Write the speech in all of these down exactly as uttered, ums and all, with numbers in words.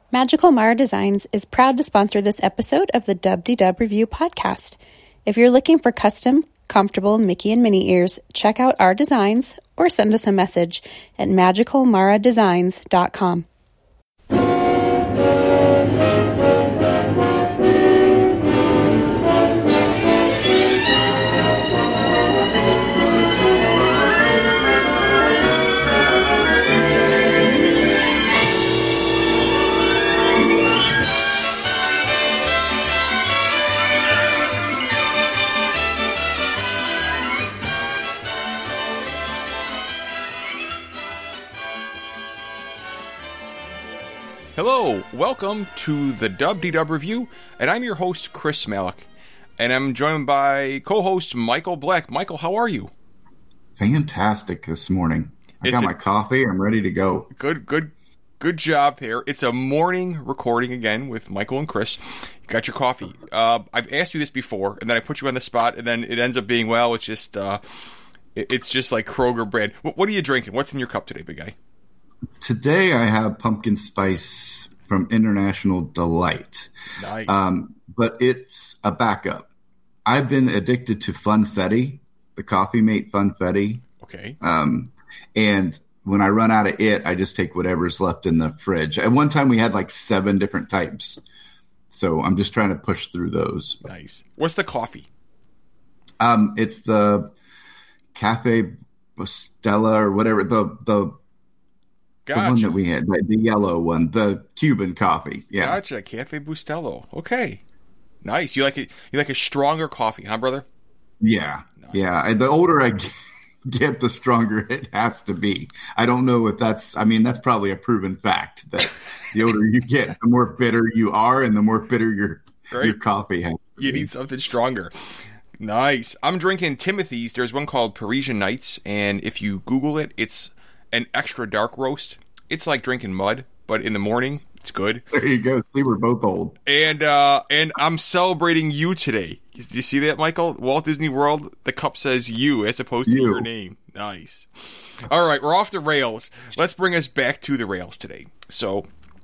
Magical Mara Designs is proud to sponsor this episode of the Dub De Dub Review podcast. If you're looking for custom, comfortable Mickey and Minnie ears, check out our designs or send us a message at magical mara designs dot com. Hello, welcome to the Dub De Dub Review, and I'm your host, Chris Malik, and I'm joined by co-host Michael Black. Michael, how are you? Fantastic this morning. I It's got a- my coffee. I'm ready to go. Good, good, good job there. It's a morning recording again with Michael and Chris. You got your coffee. Uh, I've asked you this before, and then I put you on the spot, and then it ends up being, well, it's just, uh, it- it's just like Kroger brand. What, what are you drinking? What's in your cup today, big guy? Today I have pumpkin spice from International Delight. Nice. Um, but it's a backup. I've been addicted to Funfetti, the Coffee Mate Funfetti. Okay. Um, and when I run out of it, I just take whatever's left in the fridge. At one time we had like seven different types. So I'm just trying to push through those. Nice. What's the coffee? Um, it's the Cafe Bustelo or whatever, the the The one Gotcha. that we had, the, the yellow one, the Cuban coffee. Yeah. Gotcha. Cafe Bustelo. Okay. Nice. You like it? You like a stronger coffee, huh, brother? Yeah. Nice. Yeah. I- The older I get, the stronger it has to be. I don't know if that's, I mean, that's probably a proven fact that the older you get, the more bitter you are and the more bitter your, Right. your coffee has to You be. need something stronger. Nice. I'm drinking Timothy's. There's one called Parisian Nights, and if you Google it, it's an extra dark roast. It's like drinking mud, but in the morning, it's good. There you go. See, we're both old. And uh, and I'm celebrating you today. Do you see that, Michael? Walt Disney World, the cup says you as opposed to You. your name. Nice. All right, we're off the rails. Let's bring us back to the rails today. So,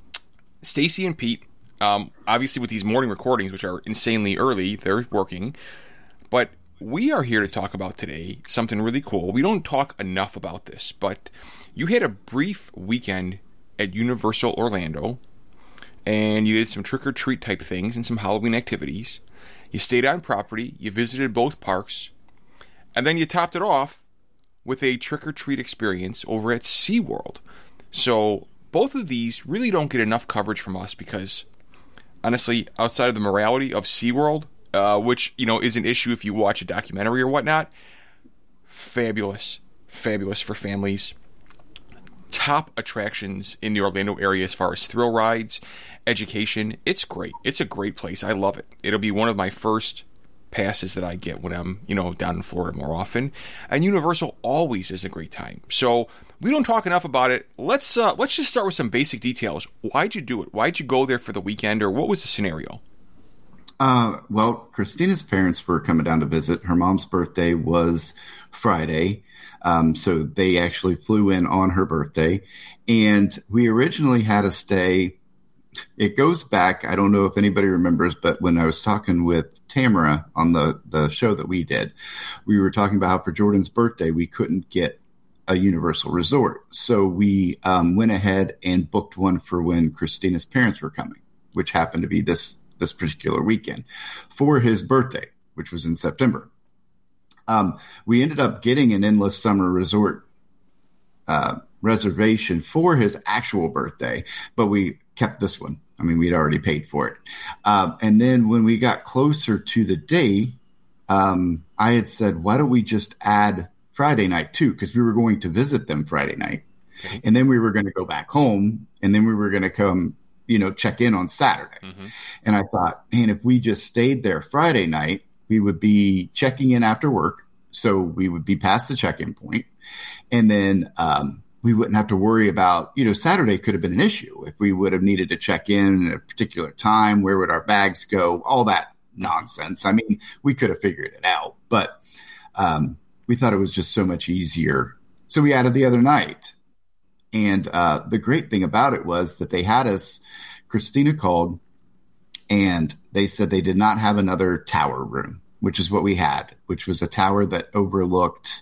Stacy and Pete, um, obviously with these morning recordings, which are insanely early, they're working. But we are here to talk about today something really cool. We don't talk enough about this, but you had a brief weekend at Universal Orlando, and you did some trick-or-treat type things and some Halloween activities. You stayed on property, you visited both parks, and then you topped it off with a trick-or-treat experience over at SeaWorld. So both of these really don't get enough coverage from us because, honestly, outside of the morality of SeaWorld, uh, which, you know, is an issue if you watch a documentary or whatnot, fabulous, fabulous for families. Top attractions in the Orlando area as far as thrill rides, education. It's great. It's a great place. I love it. It'll be one of my first passes that I get when I'm, you know, down in Florida more often. And Universal always is a great time. So we don't talk enough about it. Let's uh, let's just start with some basic details. Why'd you do it? Why'd you go there for the weekend, or what was the scenario? Uh, well, Christina's parents were coming down to visit. Her mom's birthday was Friday. Um, so they actually flew in on her birthday, and we originally had to stay. It goes back. I don't know if anybody remembers, but when I was talking with Tamara on the, the show that we did, we were talking about how for Jordan's birthday, we couldn't get a Universal resort. So we um, went ahead and booked one for when Christina's parents were coming, which happened to be this, this particular weekend for his birthday, which was in September. Um, we ended up getting an Endless Summer Resort uh, reservation for his actual birthday, but we kept this one. I mean, we'd already paid for it. Um, and then when we got closer to the day, um, I had said, why don't we just add Friday night too? Because we were going to visit them Friday night. Okay. And then we were going to go back home, and then we were going to come, you know, check in on Saturday. Mm-hmm. And I thought, man, if we just stayed there Friday night, we would be checking in after work. So we would be past the check-in point. And then um, we wouldn't have to worry about, you know, Saturday could have been an issue if we would have needed to check in at a particular time. Where would our bags go? All that nonsense. I mean, we could have figured it out, but um, we thought it was just so much easier. So we added the other night. And uh, the great thing about it was that they had us, Christina called, and they said they did not have another tower room, which is what we had, which was a tower that overlooked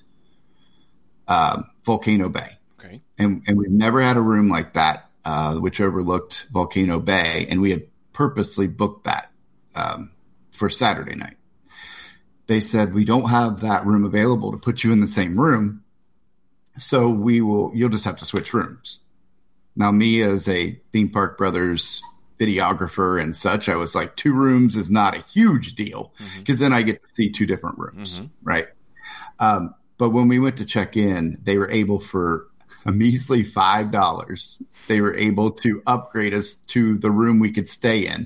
um, Volcano Bay. Okay. And, and we've never had a room like that, uh, which overlooked Volcano Bay, and we had purposely booked that um, for Saturday night. They said, we don't have that room available to put you in the same room, so we will. You'll just have to switch rooms. Now, me as a Theme Park Brothers videographer and such, I was like, two rooms is not a huge deal because mm-hmm. then I get to see two different rooms, mm-hmm. right? Um, but when we went to check in, they were able for a measly five dollars, they were able to upgrade us to the room we could stay in.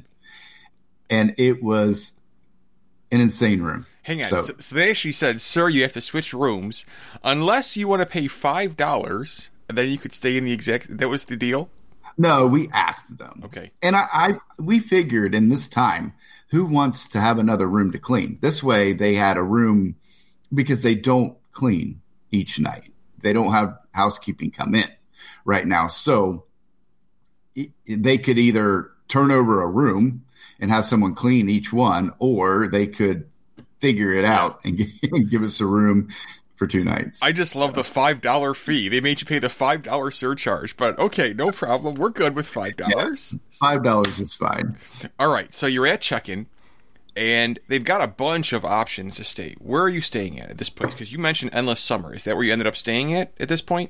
And it was an insane room. Hang on. So, so, so they actually said, sir, you have to switch rooms unless you want to pay five dollars, and then you could stay in the exact, that was the deal? No, we asked them. Okay. And I, I we figured in this time, who wants to have another room to clean? This way they had a room because they don't clean each night. They don't have housekeeping come in right now. So it, they could either turn over a room and have someone clean each one, or they could figure it out and give, and give us a room for two nights. I just love the five dollars fee. They made you pay the five dollars surcharge, but okay, no problem. We're good with five dollars. Yeah, five dollars is fine. All right, so you're at check-in, and they've got a bunch of options to stay. Where are you staying at at this place? Because you mentioned Endless Summer. Is that where you ended up staying at at this point?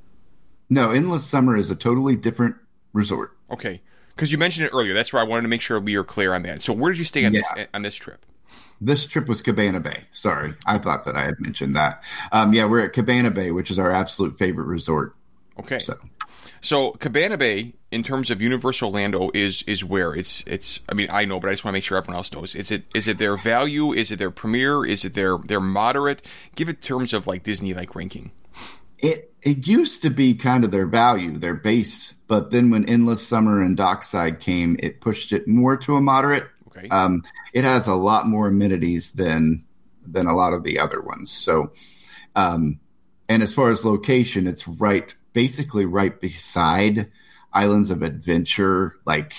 No, Endless Summer is a totally different resort. Okay, because you mentioned it earlier. That's where I wanted to make sure we are clear on that. So where did you stay on, yeah. this, on this trip? This trip was Cabana Bay. Sorry, I thought that I had mentioned that. Um, yeah, we're at Cabana Bay, which is our absolute favorite resort. Okay. So, so Cabana Bay, in terms of Universal Orlando, is is where it's it's. I mean, I know, but I just want to make sure everyone else knows. Is it is it their value? Is it their premier? Is it their their moderate? Give it terms of like Disney like ranking. It it used to be kind of their value, their base, but then when Endless Summer and Dockside came, it pushed it more to a moderate. Okay. Um, it has a lot more amenities than than a lot of the other ones. So, um, and as far as location, it's right, basically right beside Islands of Adventure, like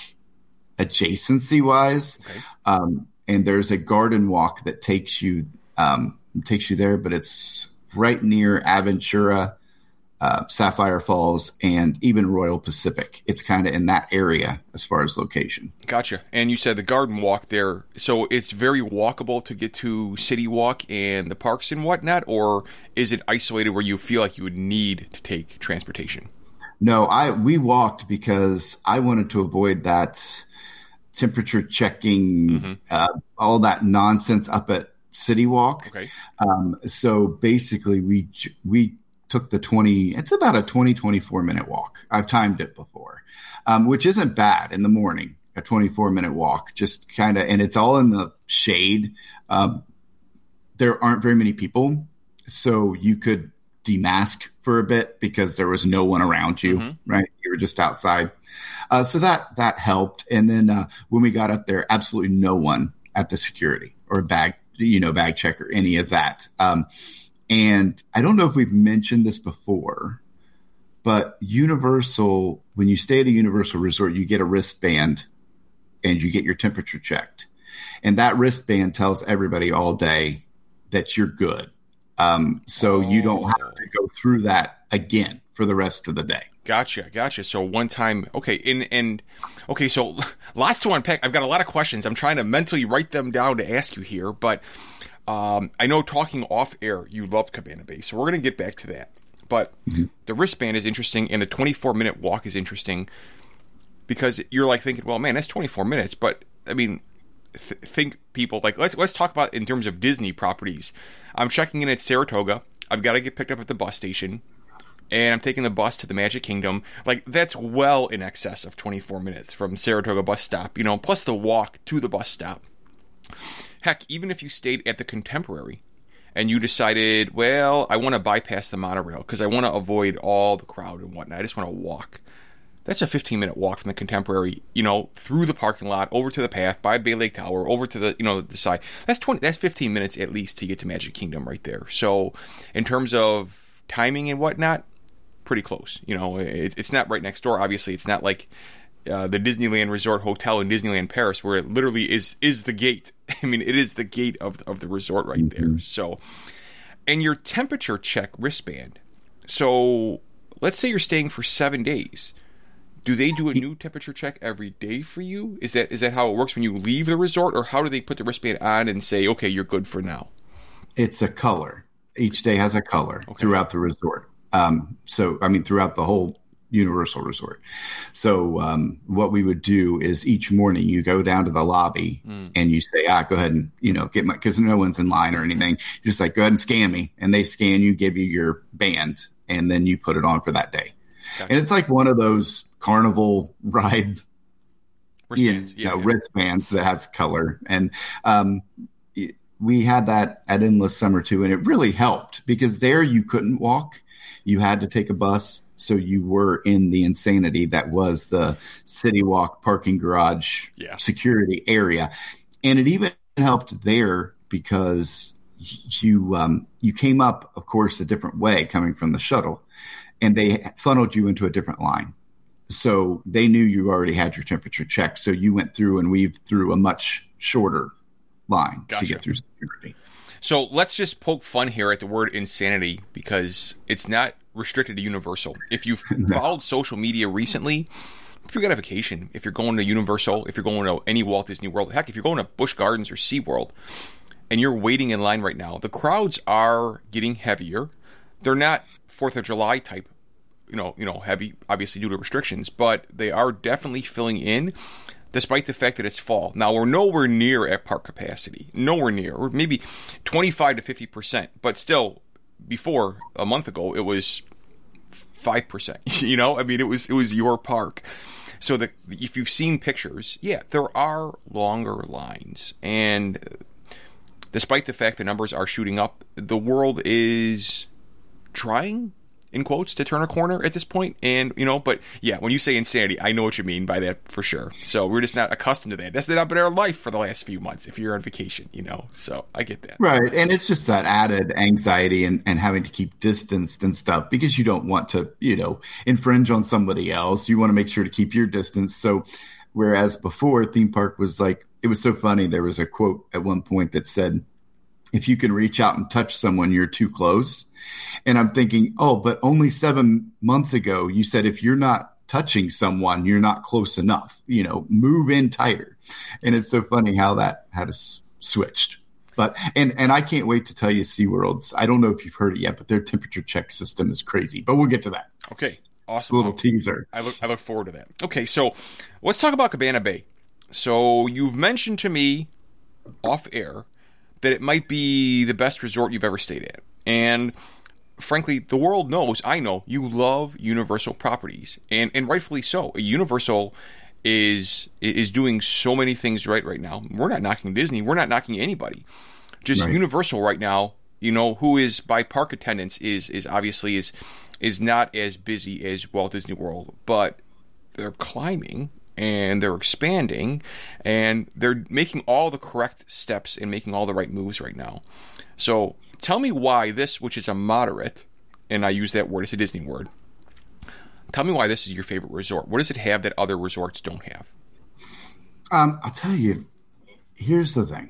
adjacency wise. Okay. Um, and there's a garden walk that takes you um, takes you there, but it's right near Aventura, uh, Sapphire Falls, and even Royal Pacific. It's kind of in that area as far as location. Gotcha. And you said the garden walk there, so it's very walkable to get to City Walk and the parks and whatnot, or is it isolated where you feel like you would need to take transportation? No, I we walked because I wanted to avoid that temperature checking, mm-hmm. uh, all that nonsense up at City Walk. Okay. Um, so basically, we we took the twenty. It's about a twenty, twenty-four minute walk. I've timed it before, um, which isn't bad in the morning. A twenty-four minute walk, just kind of, and it's all in the shade. Um, there aren't very many people, so you could demask for a bit because there was no one around you, mm-hmm. right? You were just outside. Uh, so that, that helped. And then uh, when we got up there, absolutely no one at the security or bag, you know, bag check or any of that. Um, and I don't know if we've mentioned this before, but Universal, when you stay at a Universal resort, you get a wristband and you get your temperature checked. And that wristband tells everybody all day that you're good. Um, so oh. you don't have to go through that again for the rest of the day. Gotcha, gotcha. So one time, okay, and, and okay, so lots to unpack. I've got a lot of questions. I'm trying to mentally write them down to ask you here, but um, I know talking off air, you loved Cabana Bay, so we're going to get back to that. But mm-hmm. the wristband is interesting, and the twenty-four minute walk is interesting because you're like thinking, well, man, that's twenty-four minutes, but I mean, th- think people like let's let's talk about in terms of Disney properties. I'm checking in at Saratoga. I've got to get picked up at the bus station, and I'm taking the bus to the Magic Kingdom. Like that's well in excess of twenty-four minutes from Saratoga bus stop, you know, plus the walk to the bus stop. Heck, even if you stayed at the Contemporary and you decided, well, I want to bypass the monorail because I want to avoid all the crowd and whatnot. I just want to walk. That's a fifteen minute walk from the Contemporary, you know, through the parking lot, over to the path, by Bay Lake Tower, over to the, you know, the side. That's twenty. That's fifteen minutes at least to get to Magic Kingdom right there. So, in terms of timing and whatnot, pretty close. You know, it, it's not right next door. Obviously, it's not like uh, the Disneyland Resort Hotel in Disneyland Paris, where it literally is is the gate. I mean, it is the gate of of the resort right mm-hmm. there. So, and your temperature check wristband. So, let's say you're staying for seven days. Do they do a new temperature check every day for you? Is that is that how it works when you leave the resort, or how do they put the wristband on and say, okay, you're good for now? It's a color. Each day has a color okay. throughout the resort. Um, so, I mean, throughout the whole Universal Resort. So, um, what we would do is each morning you go down to the lobby mm. and you say, ah, go ahead and, you know, get my, because no one's in line or anything. You're just like, go ahead and scan me. And they scan you, give you your band, and then you put it on for that day. Gotcha. And it's like one of those carnival ride wristbands, you know, yeah, yeah. wristbands that has color. And um, we had that at Endless Summer too, and it really helped because there you couldn't walk. You had to take a bus, so you were in the insanity that was the City Walk parking garage yeah. security area. And it even helped there because you um, you came up, of course, a different way coming from the shuttle, and they funneled you into a different line. So they knew you already had your temperature checked. So you went through and weaved through a much shorter line gotcha. to get through security. So let's just poke fun here at the word insanity because it's not restricted to Universal. If you've no. followed social media recently, if you're going on vacation, if you're going to Universal, if you're going to any Walt Disney World, heck, if you're going to Busch Gardens or SeaWorld and you're waiting in line right now, the crowds are getting heavier. They're not fourth of July type you know, you know, heavy, obviously due to restrictions, but they are definitely filling in, despite the fact that it's fall. Now, we're nowhere near at park capacity, nowhere near, or maybe twenty-five to fifty percent, but still, before, a month ago, it was five percent, you know, I mean, it was, it was your park. So the, if you've seen pictures, yeah, there are longer lines, and despite the fact the numbers are shooting up, the world is trying, in quotes, to turn a corner at this point. And, you know, but yeah, when you say insanity, I know what you mean by that for sure. So we're just not accustomed to that. That's not been our life for the last few months if you're on vacation, you know, so I get that. Right. And it's just that added anxiety and, and having to keep distanced and stuff because you don't want to, you know, infringe on somebody else. You want to make sure to keep your distance. So whereas before, theme park was like, it was so funny. There was a quote at one point that said, if you can reach out and touch someone, you're too close. And I'm thinking, oh, but only seven months ago, you said if you're not touching someone, you're not close enough, you know, move in tighter. And it's so funny how that had s- switched. But and and I can't wait to tell you SeaWorld's. I don't know if you've heard it yet, but their temperature check system is crazy. But we'll get to that. Okay, awesome. A little teaser. I look, I look forward to that. Okay, so let's talk about Cabana Bay. So you've mentioned to me off air that it might be the best resort you've ever stayed at. And frankly, the world knows, I know, you love Universal properties. And and rightfully so. Universal is is doing so many things right right now. We're not knocking Disney. We're not knocking anybody. Just right. Universal right now, you know, who is by park attendance is is obviously is is not as busy as Walt Disney World. But they're climbing. And they're expanding, and they're making all the correct steps and making all the right moves right now. So tell me why this, which is a moderate, and I use that word, it's a Disney word, tell me why this is your favorite resort. What does it have that other resorts don't have? Um, I'll tell you, here's the thing.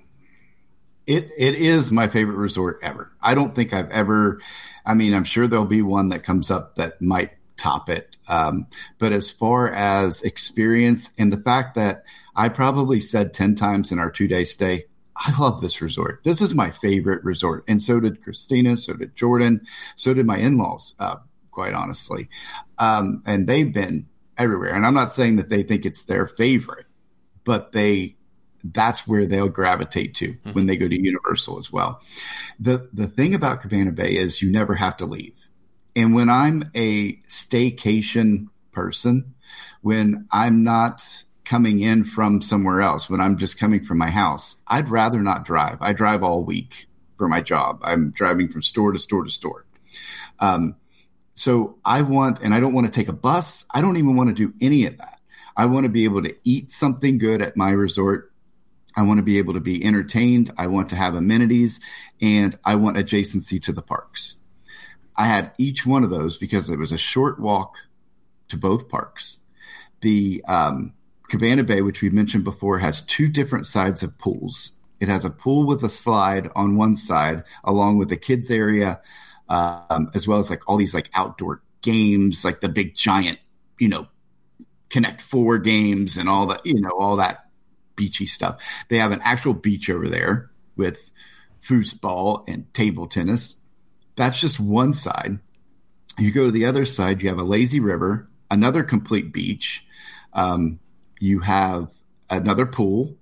It It is my favorite resort ever. I don't think I've ever, I mean, I'm sure there'll be one that comes up that might top it. Um, but as far as experience and the fact that I probably said ten times in our two day stay, I love this resort. This is my favorite resort. And so did Christina. So did Jordan. So did my in-laws, uh, quite honestly. Um, and they've been everywhere. And I'm not saying that they think it's their favorite, but they, that's where they'll gravitate to mm-hmm. when they go to Universal as well. The, the thing about Cabana Bay is you never have to leave. And when I'm a staycation person, when I'm not coming in from somewhere else, when I'm just coming from my house, I'd rather not drive. I drive all week for my job. I'm driving from store to store to store. Um, so I want, and I don't want to take a bus. I don't even want to do any of that. I want to be able to eat something good at my resort. I want to be able to be entertained. I want to have amenities, and I want adjacency to the parks. I had each one of those because it was a short walk to both parks. The um, Cabana Bay, which we mentioned before, has two different sides of pools. It has a pool with a slide on one side, along with the kids area, um, as well as like all these like outdoor games, like the big giant, you know, Connect Four games and all that, you know, all that beachy stuff. They have an actual beach over there with foosball and table tennis. That's just one side. You go to the other side, you have a lazy river, another complete beach. Um, you have another pool,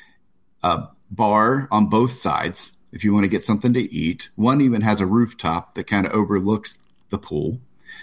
a bar on both sides if you want to get something to eat. One even has a rooftop that kind of overlooks the pool.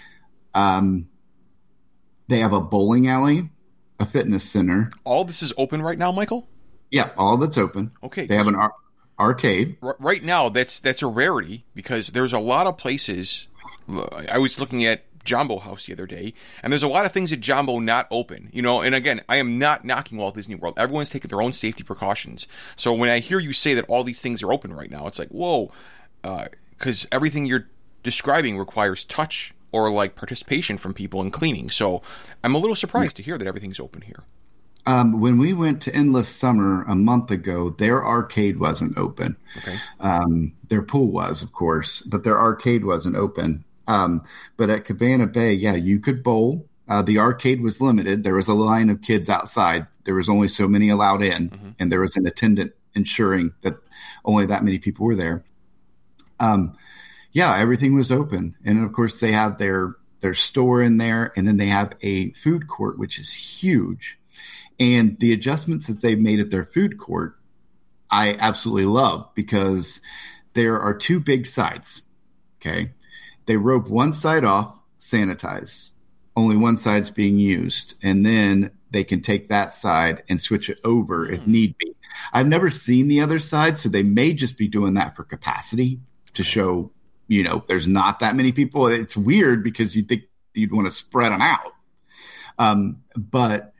Um, they have a bowling alley, a fitness center. All this is open right now, Michael? Yeah, all of it's open. Okay. They have an ar- arcade. R- right now, that's that's a rarity because there's a lot of places. I was looking at Jumbo House the other day, and there's a lot of things at Jumbo not open, you know, and again, I am not knocking Walt Disney World. Everyone's taking their own safety precautions. So when I hear you say that all these things are open right now, it's like, whoa, because uh, everything you're describing requires touch or like participation from people in cleaning. So I'm a little surprised to hear that everything's open here. Um, when we went to Endless Summer a month ago, their arcade wasn't open. Okay. Um, their pool was, of course, but their arcade wasn't open. Um, but at Cabana Bay, yeah, you could bowl. Uh, the arcade was limited. There was a line of kids outside. There was only so many allowed in, mm-hmm. and there was an attendant ensuring that only that many people were there. Um, yeah, everything was open. And, of course, they have their, their store in there, and then they have a food court, which is huge. And the adjustments that they've made at their food court, I absolutely love because there are two big sides, okay? They rope one side off, sanitize. Only one side's being used. And then they can take that side and switch it over if need be. I've never seen the other side, so they may just be doing that for capacity to show, you know, there's not that many people. It's weird because you'd think you'd want to spread them out. Um, but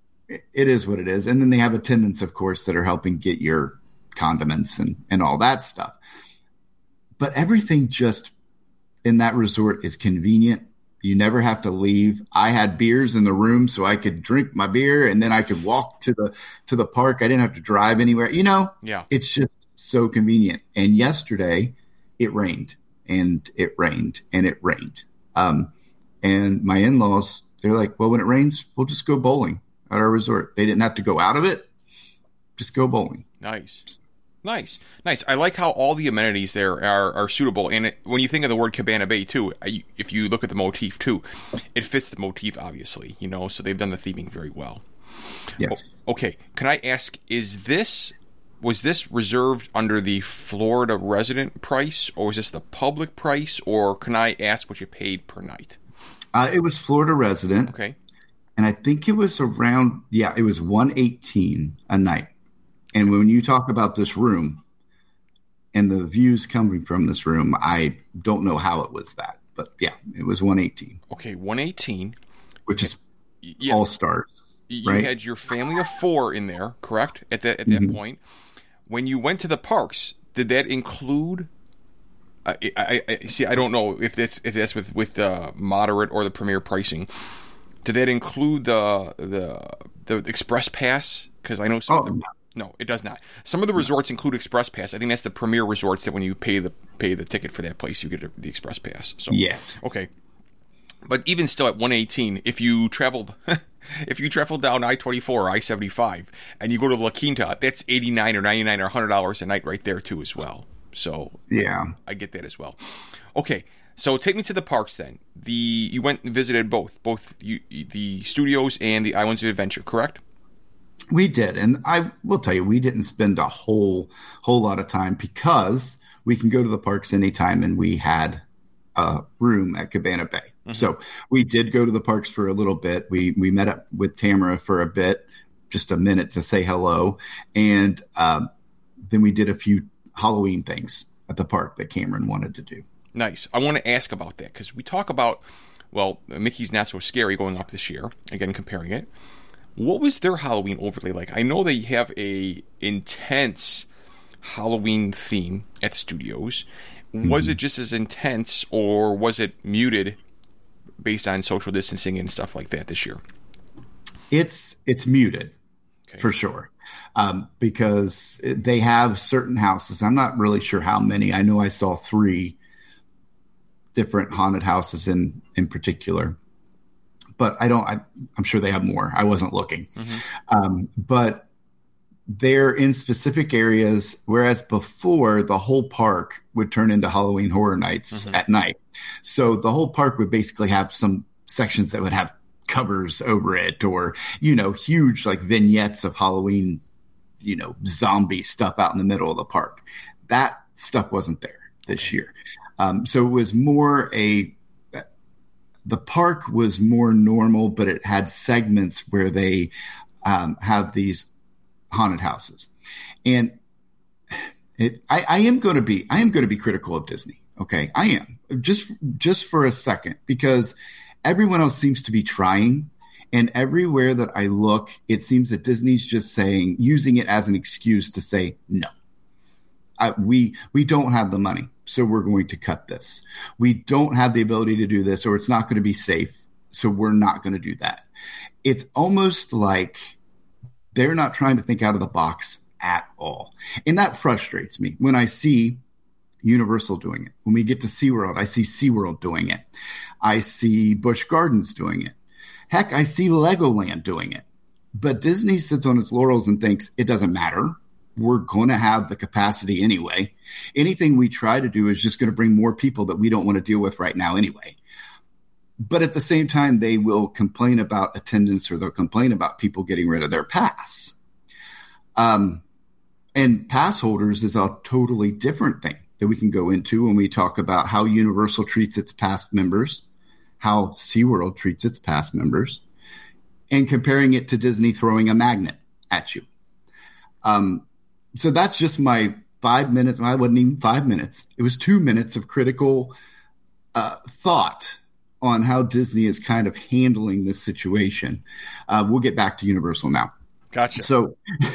it is what it is. And then they have attendants, of course, that are helping get your condiments and, and all that stuff. But everything just in that resort is convenient. You never have to leave. I had beers in the room so I could drink my beer and then I could walk to the to the park. I didn't have to drive anywhere. You know, yeah. It's just so convenient. And yesterday it rained and it rained and it rained. Um, and my in-laws, they're like, well, when it rains, we'll just go bowling at our resort. They didn't have to go out of it. Just go bowling. Nice. Nice, nice. I like how all the amenities there are, are suitable. And it, when you think of the word Cabana Bay, too, I, if you look at the motif, too, it fits the motif, obviously, you know, so they've done the theming very well. Yes. O- okay. Can I ask, is this, was this reserved under the Florida resident price, or is this the public price, or can I ask what you paid per night? Uh, it was Florida resident. Okay. And I think it was around, yeah, it was one eighteen a night. And when you talk about this room and the views coming from this room, I don't know how it was that. But, yeah, it was one eighteen. Okay, one eighteen. Which is yeah. all stars, You right? had your family of four in there, correct, at that, at that Mm-hmm. point. When you went to the parks, did that include I, I, I see. I don't know if that's if that's with with the moderate or the premier pricing. Did that include the the the express pass? Because I know some. Oh, of the, no. no, it does not. Some of the resorts include express pass. I think that's the premier resorts that when you pay the pay the ticket for that place, you get the express pass. So yes, okay. But even still, at one eighteen, if you traveled, if you traveled down I twenty-four or I seventy-five, and you go to La Quinta, that's eighty-nine or ninety-nine or one hundred dollars a night right there too as well. So yeah, I get that as well. Okay, so take me to the parks then. The you went and visited both, both you, the studios and the Islands of Adventure, correct? We did, and I will tell you, we didn't spend a whole whole lot of time because we can go to the parks anytime, and we had a room at Cabana Bay. Mm-hmm. So we did go to the parks for a little bit. We we met up with Tamara for a bit, just a minute to say hello, and um, then we did a few Halloween things at the park that Cameron wanted to do. Nice. I want to ask about that because we talk about, well, Mickey's Not So Scary going up this year. Again, comparing it. What was their Halloween overlay like? I know they have a intense Halloween theme at the studios. Was mm-hmm. it just as intense, or was it muted based on social distancing and stuff like that this year? It's it's muted Okay. for sure, um, because they have certain houses. I'm not really sure how many. I know I saw three different haunted houses in in particular, but I don't. I, I'm sure they have more. I wasn't looking, mm-hmm. um, but they're in specific areas. Whereas before, the whole park would turn into Halloween Horror Nights mm-hmm. at night. So the whole park would basically have some sections that would have covers over it, or, you know, huge like vignettes of Halloween, you know, zombie stuff out in the middle of the park. That stuff wasn't there this year. Um, so it was more a, the park was more normal, but it had segments where they um, have these haunted houses. And it, I, I am going to be, I am going to be critical of Disney. Okay. I am just, just for a second, because everyone else seems to be trying, and everywhere that I look, it seems that Disney's just saying, using it as an excuse to say, no, I, we we don't have the money, so we're going to cut this. We don't have the ability to do this, or it's not going to be safe, so we're not going to do that. It's almost like they're not trying to think out of the box at all. And that frustrates me when I see Universal doing it. When we get to SeaWorld, I see SeaWorld doing it. I see Busch Gardens doing it. Heck, I see Legoland doing it. But Disney sits on its laurels and thinks it doesn't matter. We're going to have the capacity anyway. Anything we try to do is just going to bring more people that we don't want to deal with right now anyway. But at the same time, they will complain about attendance, or they'll complain about people getting rid of their pass. Um, and pass holders is a totally different thing that we can go into when we talk about how Universal treats its past members, how SeaWorld treats its past members, and comparing it to Disney throwing a magnet at you. Um, so that's just my five minutes. I wasn't even five minutes. It was two minutes of critical uh, thought on how Disney is kind of handling this situation. Uh, we'll get back to Universal now. Gotcha. So,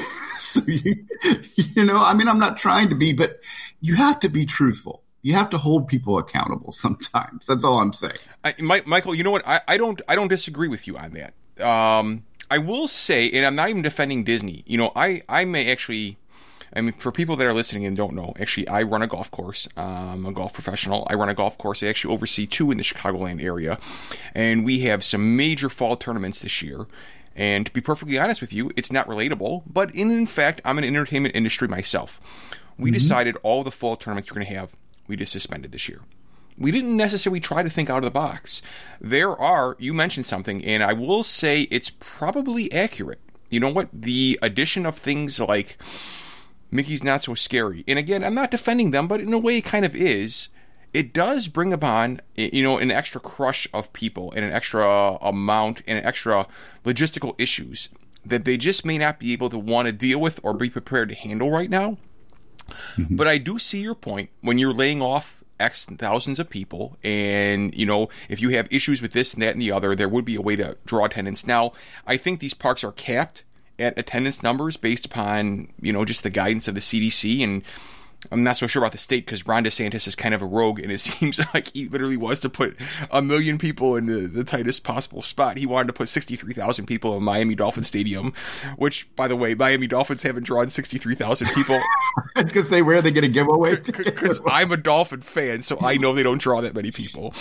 so you, you know, I mean, I'm not trying to be, but you have to be truthful. You have to hold people accountable sometimes. That's all I'm saying. I, Mike, Michael, you know what? I, I don't, I don't disagree with you on that. Um, I will say, and I'm not even defending Disney. You know, I, I may actually, I mean, for people that are listening and don't know, actually, I run a golf course. I'm a golf professional. I run a golf course. I actually oversee two in the Chicagoland area, and we have some major fall tournaments this year. And to be perfectly honest with you, it's not relatable, but in, in fact, I'm in the entertainment industry myself. We mm-hmm. decided all the fall tournaments we're going to have, we just suspended this year. We didn't necessarily try to think out of the box. There are, you mentioned something, and I will say it's probably accurate. You know what? The addition of things like Mickey's Not So Scary, and again, I'm not defending them, but in a way it kind of is. It does bring upon, you know, an extra crush of people and an extra amount and an extra logistical issues that they just may not be able to want to deal with or be prepared to handle right now. Mm-hmm. But I do see your point when you're laying off X thousands of people, and, you know, if you have issues with this and that and the other, there would be a way to draw attendance. Now, I think these parks are capped at attendance numbers based upon, you know, just the guidance of the C D C, and I'm not so sure about the state because Ron DeSantis is kind of a rogue, and it seems like he literally was to put a million people in the, the tightest possible spot. He wanted to put sixty-three thousand people in Miami Dolphin Stadium, which, by the way, Miami Dolphins haven't drawn sixty-three thousand people. I was going to say, where are they going to give away? Because I'm a Dolphin fan, so I know they don't draw that many people.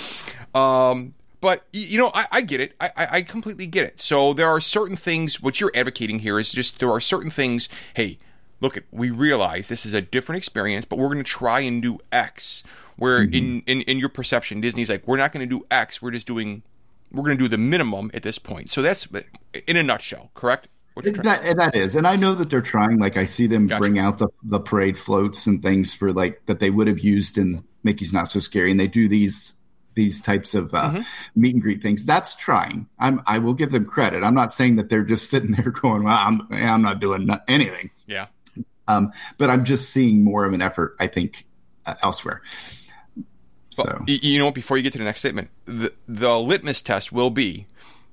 Um, but, you know, I, I get it. I, I completely get it. So there are certain things, what you're advocating here is just there are certain things, hey, look, we realize this is a different experience, but we're going to try and do X. Where mm-hmm. in, in, in your perception, Disney's like, we're not going to do X. We're just doing, we're going to do the minimum at this point. So that's in a nutshell, correct? That, that is. And I know that they're trying, like I see them gotcha. bring out the, the parade floats and things for like that they would have used in Mickey's Not So Scary. And they do these these types of uh, mm-hmm. meet and greet things. That's trying. I'm, I will give them credit. I'm not saying that they're just sitting there going, well, I'm, I'm not doing anything. Yeah. Um, but I'm just seeing more of an effort, I think, uh, elsewhere. So, well, you know, before you get to the next statement, the, the litmus test will be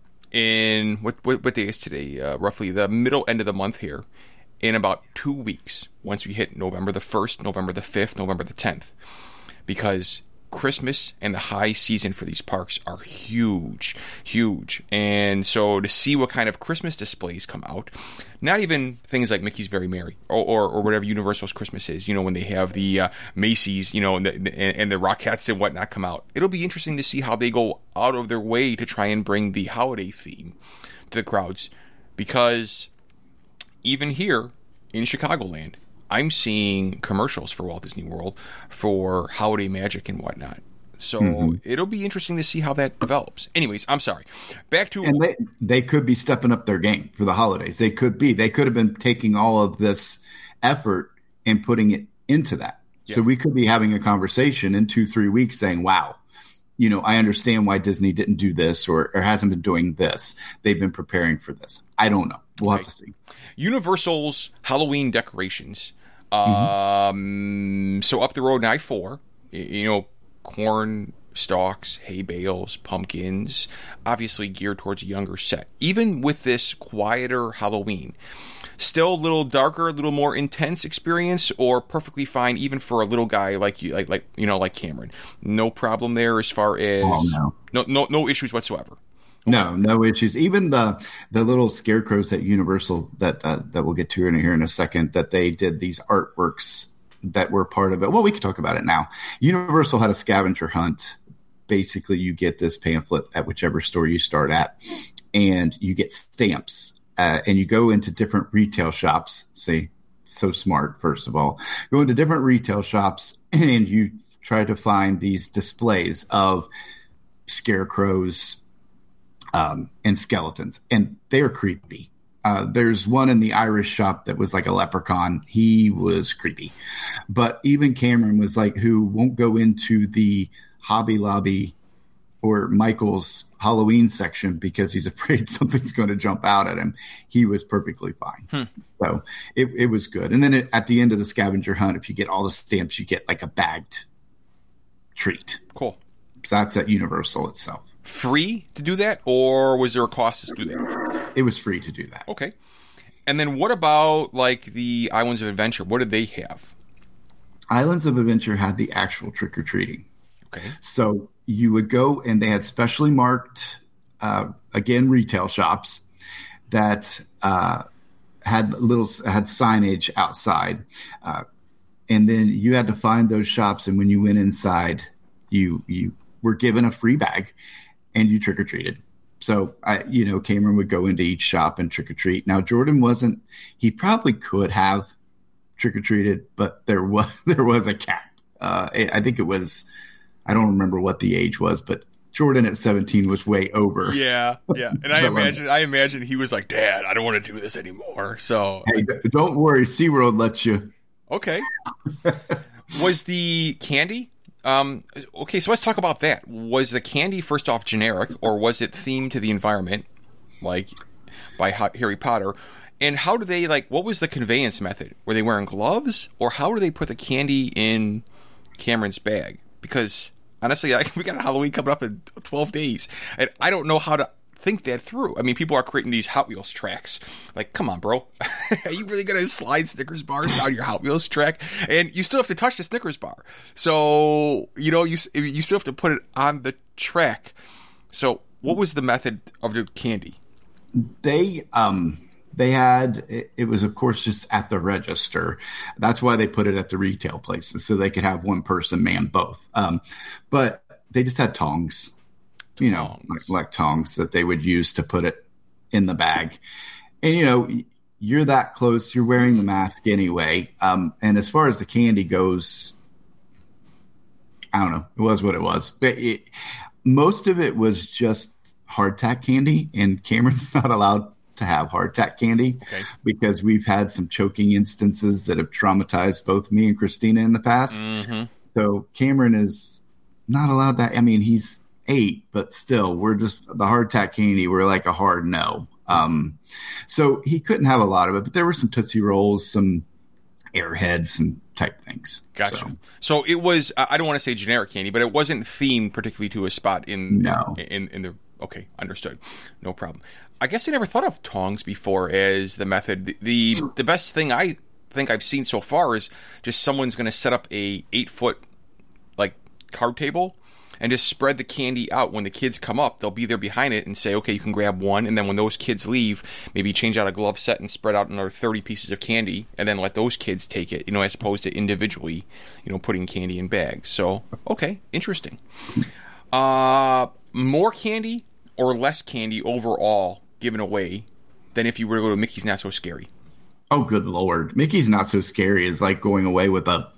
in what what, what day is today? Uh, roughly the middle end of the month here, in about two weeks. Once we hit November the first, November the fifth, November the tenth, because Christmas and the high season for these parks are huge, huge. And so to see what kind of Christmas displays come out, not even things like Mickey's Very Merry or, or, or whatever Universal's Christmas is, you know, when they have the uh, Macy's, you know, and the, and, and the Rockettes and whatnot come out. It'll be interesting to see how they go out of their way to try and bring the holiday theme to the crowds, because even here in Chicagoland, I'm seeing commercials for Walt Disney World for holiday magic and whatnot. So mm-hmm. it'll be interesting to see how that develops. Anyways, I'm sorry. Back to and they they could be stepping up their game for the holidays. They could be. They could have been taking all of this effort and putting it into that. Yeah. So we could be having a conversation in two, three weeks saying, "Wow, you know, I understand why Disney didn't do this or, or hasn't been doing this. They've been preparing for this." I don't know. We'll right. have to see. Universal's Halloween decorations. Mm-hmm. Um, so up the road in I four, you know, corn stalks, hay bales, pumpkins, obviously geared towards a younger set. Even with this quieter Halloween, still a little darker, a little more intense experience, or perfectly fine even for a little guy like you, like like you know, like Cameron. No problem there as far as oh, no. no no no issues whatsoever. No, no issues. Even the the little scarecrows at Universal that uh, that we'll get to in here in a second, that they did these artworks that were part of it. Well, we can talk about it now. Universal had a scavenger hunt. Basically, you get this pamphlet at whichever store you start at, and you get stamps. Uh, and you go into different retail shops. See, so smart, first of all. Go into different retail shops, and you try to find these displays of scarecrows, Um, and skeletons, and they're creepy. Uh, there's one in the Irish shop that was like a leprechaun. He was creepy. But even Cameron was like, who won't go into the Hobby Lobby or Michael's Halloween section because he's afraid something's going to jump out at him. He was perfectly fine. Hmm. So it, it was good. And then it, at the end of the scavenger hunt, if you get all the stamps, you get like a bagged treat. Cool. So that's at Universal itself. Free to do that, or was there a cost to do that? It was free to do that. Okay. And then what about like the Islands of Adventure? What did they have? Islands of Adventure had the actual trick-or-treating. Okay. So you would go, and they had specially marked, uh, again, retail shops that uh, had little had signage outside. Uh, and then you had to find those shops, and when you went inside, you you were given a free bag. And you trick or treated. So, I, you know, Cameron would go into each shop and trick or treat. Now, Jordan wasn't, he probably could have trick or treated, but there was, there was a cap. Uh, I think it was, I don't remember what the age was, but Jordan at seventeen was way over. Yeah. Yeah. And I imagine, I imagine he was like, Dad, I don't want to do this anymore. So hey, don't worry. SeaWorld lets you. Okay. Was the candy? Um, okay, so let's talk about that. Was the candy first off generic, or was it themed to the environment, like by Harry Potter? And how do they, like, what was the conveyance method? Were they wearing gloves, or how do they put the candy in Cameron's bag? Because honestly, I, we got a Halloween coming up in twelve days, and I don't know how to think that through. I mean, people are creating these Hot Wheels tracks. Like, come on, bro. Are you really going to slide Snickers bars down your Hot Wheels track? And you still have to touch the Snickers bar. So, you know, you you still have to put it on the track. So, what was the method of the candy? They, um, they had, it, it was, of course, just at the register. That's why they put it at the retail places, so they could have one person man both. Um, but they just had tongs. You know, like, like tongs that they would use to put it in the bag. And, you know, you're that close. You're wearing the mask anyway. Um, and as far as the candy goes, I don't know. It was what it was. But it, most of it was just hardtack candy. And Cameron's not allowed to have hardtack candy okay. because we've had some choking instances that have traumatized both me and Christina in the past. Mm-hmm. So Cameron is not allowed to. I mean, he's eight, but still, we're just the hardtack candy. We're like a hard no. Um, so he couldn't have a lot of it, but there were some Tootsie Rolls, some Airheads, and type things. Gotcha. So, so it was. I don't want to say generic candy, but it wasn't themed particularly to a spot in no. in, in, in the. Okay, understood. No problem. I guess I never thought of tongs before as the method. The the, the best thing I think I've seen so far is just someone's going to set up a eight foot like card table and just spread the candy out. When the kids come up, they'll be there behind it and say, okay, you can grab one. And then when those kids leave, maybe change out a glove set and spread out another thirty pieces of candy and then let those kids take it, you know, as opposed to individually, you know, putting candy in bags. So, okay, interesting. Uh, more candy or less candy overall given away than if you were to go to Mickey's Not So Scary? Oh, good Lord. Mickey's Not So Scary is like going away with a...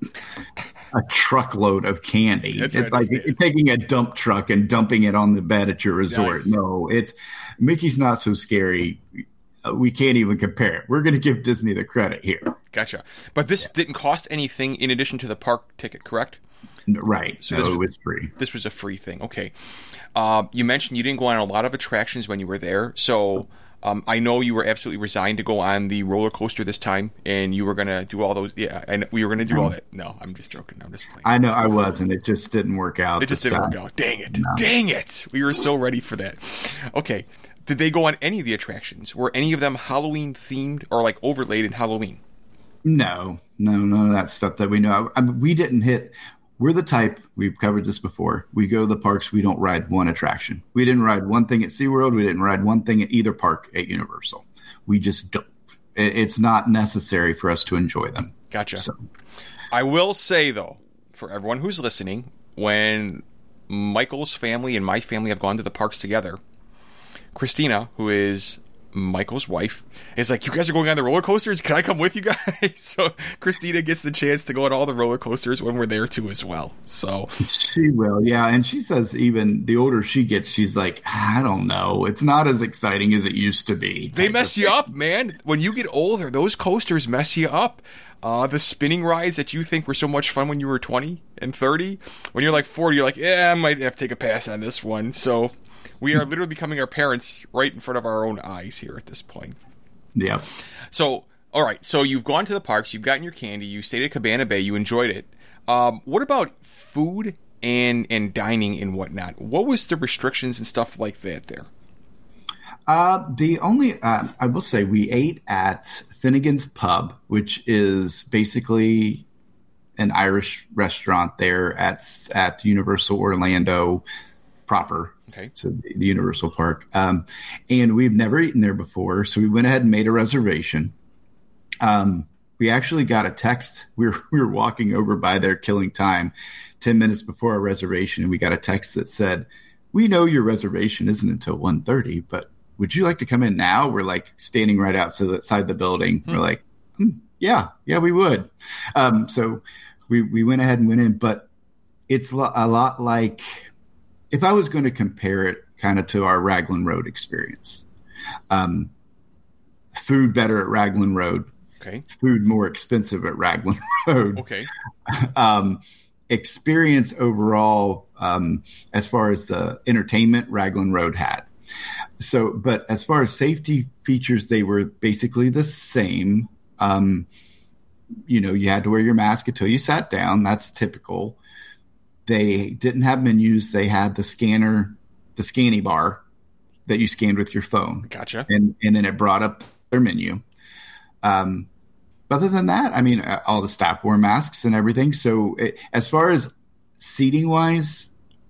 a truckload of candy. That's it's like taking a dump truck and dumping it on the bed at your resort. Nice. No, it's Mickey's Not So Scary. We can't even compare it. We're going to give Disney the credit here. Gotcha. But this yeah. didn't cost anything in addition to the park ticket, correct? Right. So no, this, it was free. This was a free thing. Okay. Uh, you mentioned you didn't go on a lot of attractions when you were there. So um, I know you were absolutely resigned to go on the roller coaster this time, and you were going to do all those. Yeah, and we were going to do all that. No, I'm just joking. I'm just playing. I know I was, and it just didn't work out. It just didn't time. work out. Dang it. No. Dang it. We were so ready for that. Okay. Did they go on any of the attractions? Were any of them Halloween themed or like overlaid in Halloween? No, no, none of that stuff that we know. I mean, we didn't hit. We're the type, we've covered this before, we go to the parks, we don't ride one attraction. We didn't ride one thing at SeaWorld, we didn't ride one thing at either park at Universal. We just don't. It's not necessary for us to enjoy them. Gotcha. So. I will say, though, for everyone who's listening, when Michael's family and my family have gone to the parks together, Christina, who is Michael's wife, is like, you guys are going on the roller coasters? Can I come with you guys? So Christina gets the chance to go on all the roller coasters when we're there too as well. So she will, yeah. And she says even the older she gets, she's like, I don't know. It's not as exciting as it used to be. They mess you up, man. When you get older, those coasters mess you up. Uh, the spinning rides that you think were so much fun when you were twenty and thirty, when you're like forty, you're like, yeah, I might have to take a pass on this one. So we are literally becoming our parents right in front of our own eyes here at this point. Yeah. So, all right. So you've gone to the parks. You've gotten your candy. You stayed at Cabana Bay. You enjoyed it. Um, what about food and and dining and whatnot? What was the restrictions and stuff like that there? Uh, the only, uh, I will say we ate at Finnegan's Pub, which is basically an Irish restaurant there at, at Universal Orlando proper. Okay. So the, the Universal Park. Um, and we've never eaten there before. So we went ahead and made a reservation. Um, we actually got a text. We were, we were walking over by there killing time ten minutes before our reservation. And we got a text that said, we know your reservation isn't until one thirty, but would you like to come in now? We're like standing right outside the building. Hmm. We're like, mm, yeah, yeah, we would. Um, so we, we went ahead and went in, but it's a lot like, if I was going to compare it kind of to our Raglan Road experience, um, food better at Raglan Road, okay. Food more expensive at Raglan Road. Okay. um, experience overall, um, as far as the entertainment, Raglan Road had. So, but as far as safety features, they were basically the same. Um, you know, you had to wear your mask until you sat down. That's typical. They didn't have menus. They had the scanner, the scanny bar that you scanned with your phone. Gotcha. And and then it brought up their menu. Um, other than that, I mean, all the staff wore masks and everything. So it, as far as seating wise,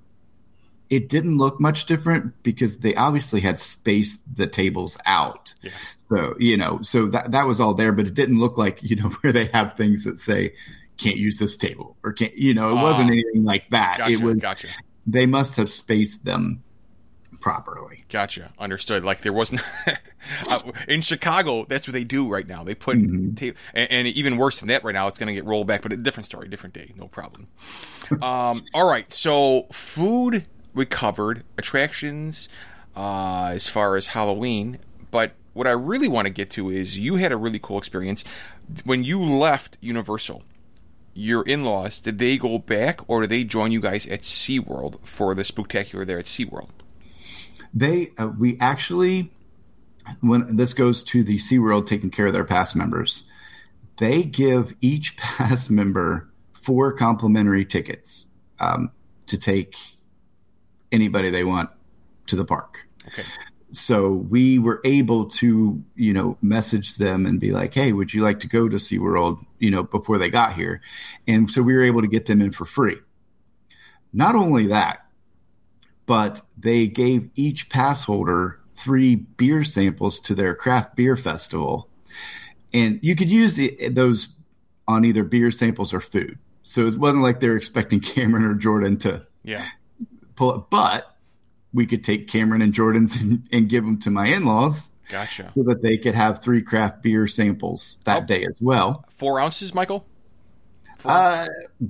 it didn't look much different because they obviously had spaced the tables out. Yeah. So, you know, so that, that was all there, but it didn't look like, you know, where they have things that say, can't use this table or can't, you know, it uh, wasn't anything like that. Gotcha, it was, gotcha. They must have spaced them properly. Gotcha. Understood. Like there wasn't in Chicago, that's what they do right now. They put mm-hmm. ta- and, and even worse than that right now, it's going to get rolled back, but a different story, different day. No problem. um, all right. So food, we covered attractions uh, as far as Halloween, but what I really want to get to is you had a really cool experience when you left Universal. Your in-laws, did they go back or did they join you guys at SeaWorld for the Spooktacular there at SeaWorld? They, uh, we actually, when this goes to the SeaWorld taking care of their pass members, they give each pass member four complimentary tickets um, to take anybody they want to the park. Okay. So we were able to, you know, message them and be like, hey, would you like to go to SeaWorld, you know, before they got here? And so we were able to get them in for free. not only that, but they gave each pass holder three beer samples to their craft beer festival. And you could use the, those on either beer samples or food. So it wasn't like they were expecting Cameron or Jordan to yeah. pull it. But we could take Cameron and Jordan's and, and give them to my in-laws. Gotcha. So that they could have three craft beer samples that oh, day as well. Four ounces, Michael? Four uh,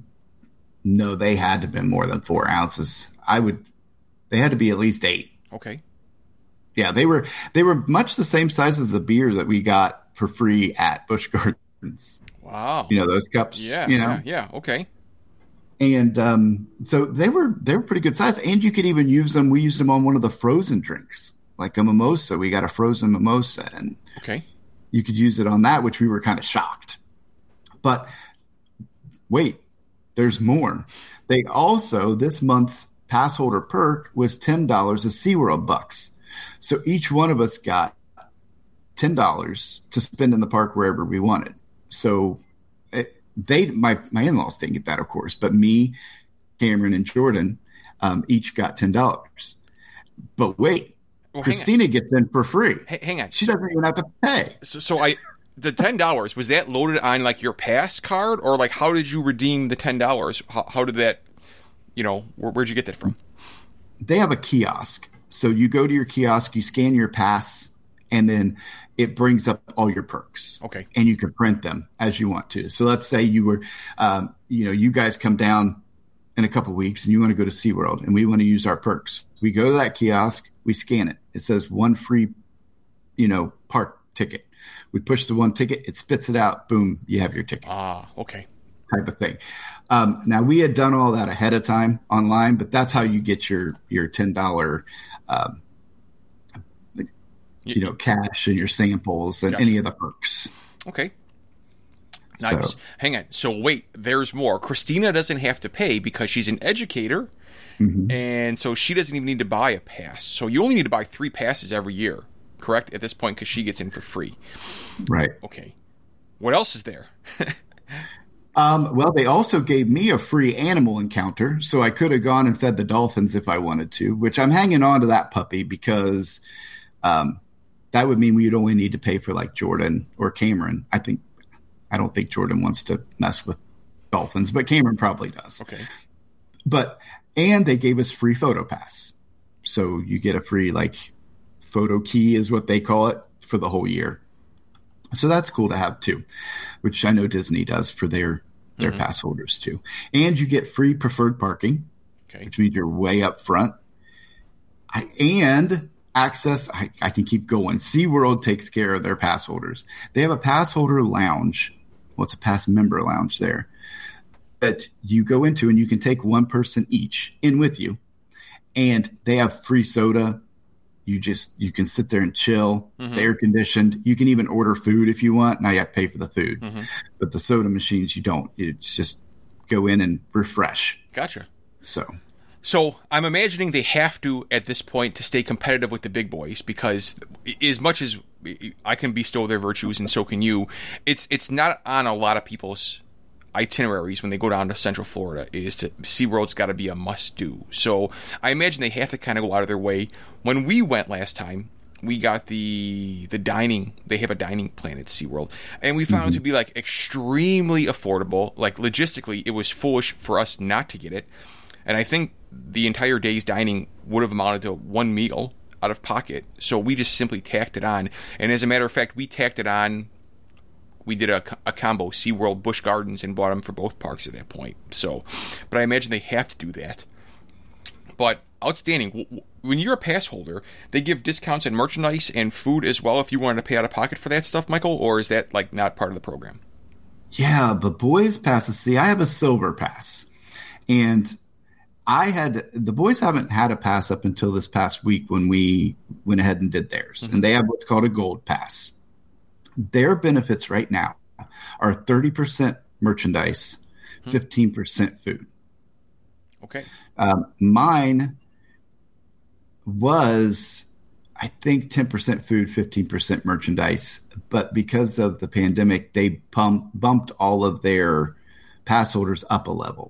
no, they had to have been more than four ounces. I would. They had to be at least eight. Okay. Yeah, they were they were much the same size as the beer that we got for free at Busch Gardens. Wow. You know those cups. Yeah. You know. Yeah. yeah okay. And um, so they were they were pretty good size, and you could even use them. We used them on one of the frozen drinks, like a mimosa. We got a frozen mimosa, and okay, you could use it on that, which we were kind of shocked. But wait, there's more. They also, this month's pass holder perk was ten dollars of SeaWorld bucks. So each one of us got ten dollars to spend in the park wherever we wanted. So it, they, my, my in-laws didn't get that, of course, but me, Cameron, and Jordan um, each got ten dollars. But wait, well, Christina gets in for free. Hey, hang on. She doesn't even have to pay. So, so I, the ten dollars, was that loaded on like your pass card, or like how did you redeem the ten dollars? How, how did that, you know, where, where'd you get that from? They have a kiosk. So you go to your kiosk, you scan your pass, and then it brings up all your perks. Okay. And you can print them as you want to. So let's say you were, um, you know, you guys come down in a couple of weeks and you want to go to SeaWorld and we want to use our perks. We go to that kiosk, we scan it. It says one free, you know, park ticket. We push the one ticket, it spits it out. Boom, you have your ticket. Ah, okay. Type of thing. Um, now we had done all that ahead of time online, but that's how you get your, your ten dollars, um, you know, cash and your samples and gotcha. Any of the perks. Okay. Nice. So, hang on. So wait, there's more. Christina doesn't have to pay because she's an educator. Mm-hmm. And so she doesn't even need to buy a pass. So you only need to buy three passes every year, correct? At this point, because she gets in for free. Right. Okay. What else is there? um, well, they also gave me a free animal encounter. So I could have gone and fed the dolphins if I wanted to, which I'm hanging on to that puppy because um, that would mean we would only need to pay for like Jordan or Cameron. I think, I don't think Jordan wants to mess with dolphins, but Cameron probably does. Okay. But, and they gave us free photo pass. So you get a free like photo key is what they call it for the whole year. So that's cool to have too, which I know Disney does for their, their mm-hmm. pass holders too. And you get free preferred parking, okay. which means you're way up front. I, and access, I, I can keep going. SeaWorld takes care of their pass holders. They have a pass holder lounge. Well, it's a pass member lounge there that you go into and you can take one person each in with you. And they have free soda. You just, you can sit there and chill. Mm-hmm. It's air conditioned. You can even order food if you want. Now you have to pay for the food. Mm-hmm. But the soda machines, you don't. It's just go in and refresh. Gotcha. So. So I'm imagining they have to, at this point, to stay competitive with the big boys because as much as I can bestow their virtues and so can you, it's it's not on a lot of people's itineraries when they go down to Central Florida is to SeaWorld's got to be a must-do. So I imagine they have to kind of go out of their way. When we went last time, we got the the dining. They have a dining plan at SeaWorld. And we found mm-hmm. it to be like extremely affordable. Like logistically, it was foolish for us not to get it. And I think the entire day's dining would have amounted to one meal out of pocket. So we just simply tacked it on. And as a matter of fact, we tacked it on. We did a, a combo, SeaWorld, Busch Gardens, and bought them for both parks at that point. So, but I imagine they have to do that. But outstanding. When you're a pass holder, they give discounts on merchandise and food as well if you wanted to pay out of pocket for that stuff, Michael? Or is that like not part of the program? Yeah, the boys' passes. See, I have a silver pass. And I had the boys haven't had a pass up until this past week when we went ahead and did theirs, mm-hmm. and they have what's called a gold pass. Their benefits right now are thirty percent merchandise, fifteen percent food. Okay. Um, mine was, I think, ten percent food, fifteen percent merchandise, but because of the pandemic, they pump, bumped all of their pass holders up a level.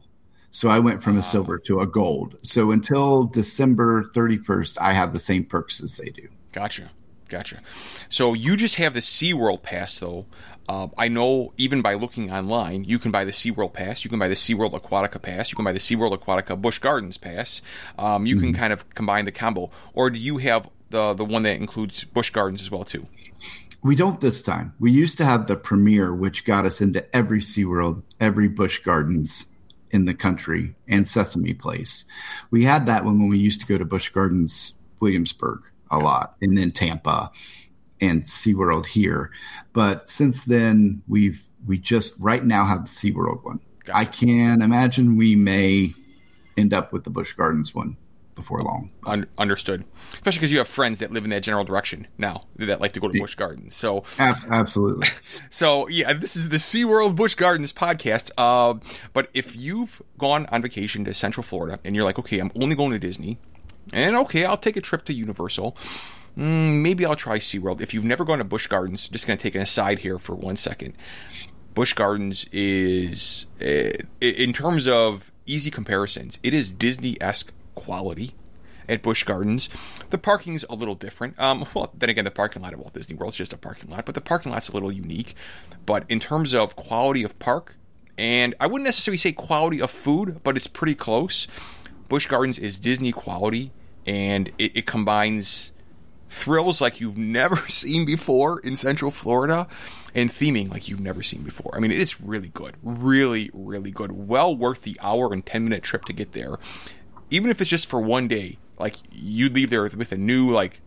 So I went from a silver to a gold. So until December thirty-first, I have the same perks as they do. Gotcha. Gotcha. So you just have the SeaWorld Pass, though. Uh, I know even by looking online, you can buy the SeaWorld Pass. You can buy the SeaWorld Aquatica Pass. You can buy the SeaWorld Aquatica Busch Gardens Pass. Um, you mm-hmm. can kind of combine the combo. Or do you have the the one that includes Busch Gardens as well, too? We don't this time. We used to have the Premier, which got us into every SeaWorld, every Busch Gardens in the country, and Sesame Place. We had that one when we used to go to Busch Gardens Williamsburg a lot, and then Tampa and SeaWorld here. But since then, we've we just right now have the SeaWorld one. Gotcha. I can imagine we may end up with the Busch Gardens one before long. Un- understood. Especially because you have friends that live in that general direction now that like to go to Busch Gardens. So Ab- absolutely. So yeah, this is the SeaWorld Busch Gardens podcast. Uh, but if you've gone on vacation to Central Florida and you're like, okay, I'm only going to Disney, and okay, I'll take a trip to Universal. Mm, maybe I'll try SeaWorld. If you've never gone to Busch Gardens, just going to take an aside here for one second. Busch Gardens is, uh, in terms of easy comparisons, it is Disney-esque quality at Busch Gardens. The parking's a little different. Um, well, then again, the parking lot at Walt Disney World is just a parking lot, but the parking lot's a little unique. But in terms of quality of park, and I wouldn't necessarily say quality of food, but it's pretty close. Busch Gardens is Disney quality, and it, it combines thrills like you've never seen before in Central Florida and theming like you've never seen before. I mean, it is really good. Really, really good. Well worth the hour and ten minute trip to get there. Even if it's just for one day, like you'd leave there with a new, like,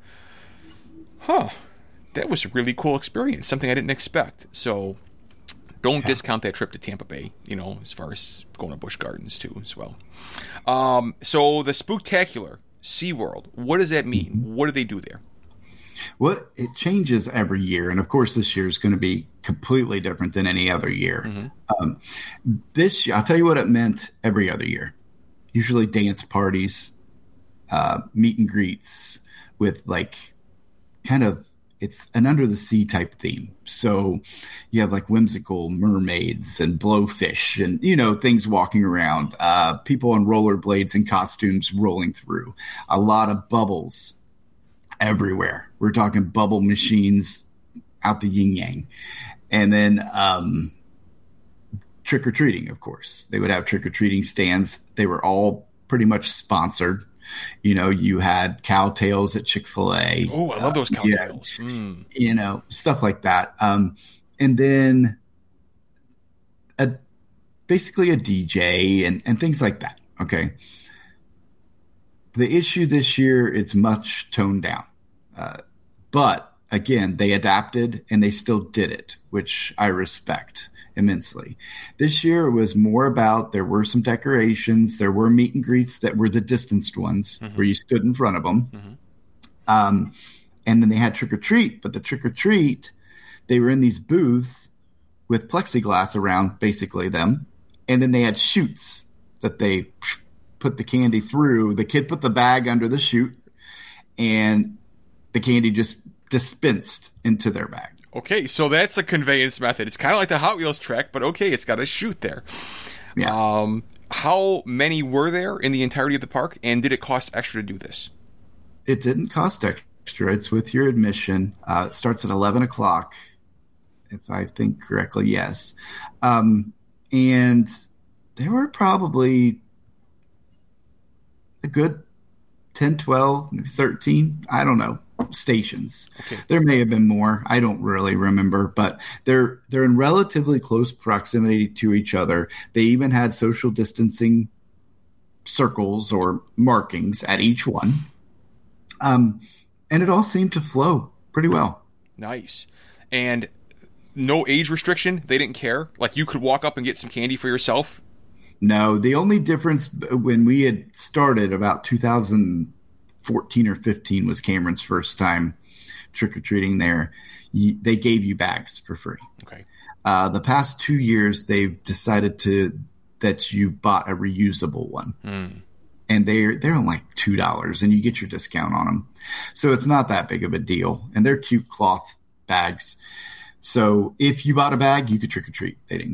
huh, that was a really cool experience. Something I didn't expect. So don't yeah. discount that trip to Tampa Bay, you know, as far as going to Busch Gardens too as well. Um, so the Spooktacular SeaWorld, what does that mean? Mm-hmm. What do they do there? Well, it changes every year. And of course, this year is going to be completely different than any other year. Mm-hmm. Um, this year, I'll tell you what it meant every other year. Usually dance parties, uh, meet and greets with like kind of, it's an under the sea type theme. So you have like whimsical mermaids and blowfish and, you know, things walking around, uh, people on rollerblades and costumes rolling through, a lot of bubbles everywhere. We're talking bubble machines out the yin yang. And then, um, trick-or-treating, of course. They would have trick-or-treating stands. They were all pretty much sponsored. You know, you had Cowtails at Chick-fil-A. Oh, I love uh, those Cowtails. Yeah, mm. You know, stuff like that. Um, and then a, basically a D J and, and things like that. Okay. The issue this year, it's much toned down. Uh, but, again, they adapted and they still did it, which I respect immensely. This year it was more about, there were some decorations, there were meet and greets that were the distanced ones mm-hmm. where you stood in front of them. Mm-hmm. Um, and then they had trick or treat, but the trick or treat, they were in these booths with plexiglass around basically them. And then they had chutes that they put the candy through. The kid put the bag under the chute and the candy just dispensed into their bag. Okay, so that's a conveyance method. It's kind of like the Hot Wheels track, but okay, it's got a chute there. Yeah. Um, how many were there in the entirety of the park, and did it cost extra to do this? It didn't cost extra. It's with your admission. Uh, it starts at eleven o'clock, if I think correctly, yes. Um, and there were probably a good ten, twelve, maybe thirteen, I don't know, stations. Okay. There may have been more. I don't really remember, but they're they're in relatively close proximity to each other. They even had social distancing circles or markings at each one. Um, and it all seemed to flow pretty well. Nice. And no age restriction? They didn't care? Like you could walk up and get some candy for yourself? No, the only difference when we had started about two thousand fourteen or fifteen was Cameron's first time trick-or-treating there. They gave you bags for free. Okay. Uh, the past two years, they've decided to that you bought a reusable one. Mm. And they're, they're on like two dollars, and you get your discount on them. So it's not that big of a deal. And they're cute cloth bags. So if you bought a bag, you could trick-or-treat. They didn't care.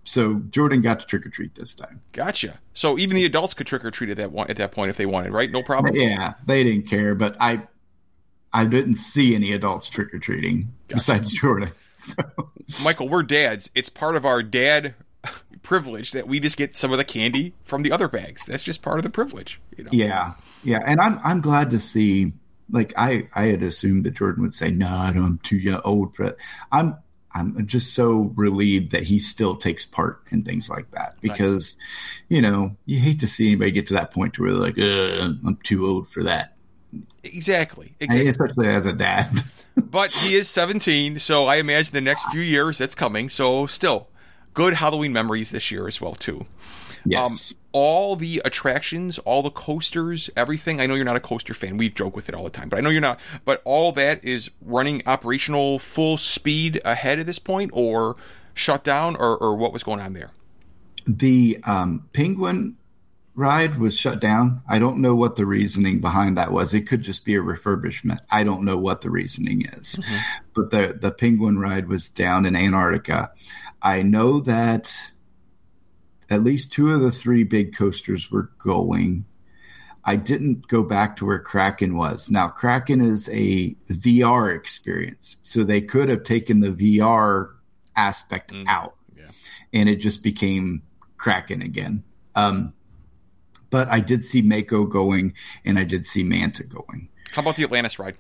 So Jordan got to trick or treat this time. Gotcha. So even the adults could trick or treat at that one, at that point if they wanted, right? No problem. Yeah, they didn't care, but I I didn't see any adults trick or treating gotcha. besides Jordan. So. Michael, we're dads. It's part of our dad privilege that we just get some of the candy from the other bags. That's just part of the privilege. You know? Yeah, yeah, and I'm I'm glad to see. Like I, I had assumed that Jordan would say, "No, I'm too young, old for it." I'm I'm just so relieved that he still takes part in things like that because, nice. you know, you hate to see anybody get to that point where they're like, uh, I'm too old for that. Exactly. exactly. And especially as a dad. But he is seventeen, so I imagine the next few years that's coming. So still, good Halloween memories this year as well, too. Yes. Um, all the attractions, all the coasters, everything. I know you're not a coaster fan. We joke with it all the time, but I know you're not. But all that is running operational full speed ahead at this point, or shut down, or, or what was going on there? The um, Penguin ride was shut down. I don't know what the reasoning behind that was. It could just be a refurbishment. I don't know what the reasoning is. Mm-hmm. But the, the Penguin ride was down in Antarctica. I know that at least two of the three big coasters were going. I didn't go back to where Kraken was. Now, Kraken is a V R experience, so they could have taken the V R aspect mm, out, yeah. and it just became Kraken again. Um, but I did see Mako going, and I did see Manta going. How about the Atlantis ride?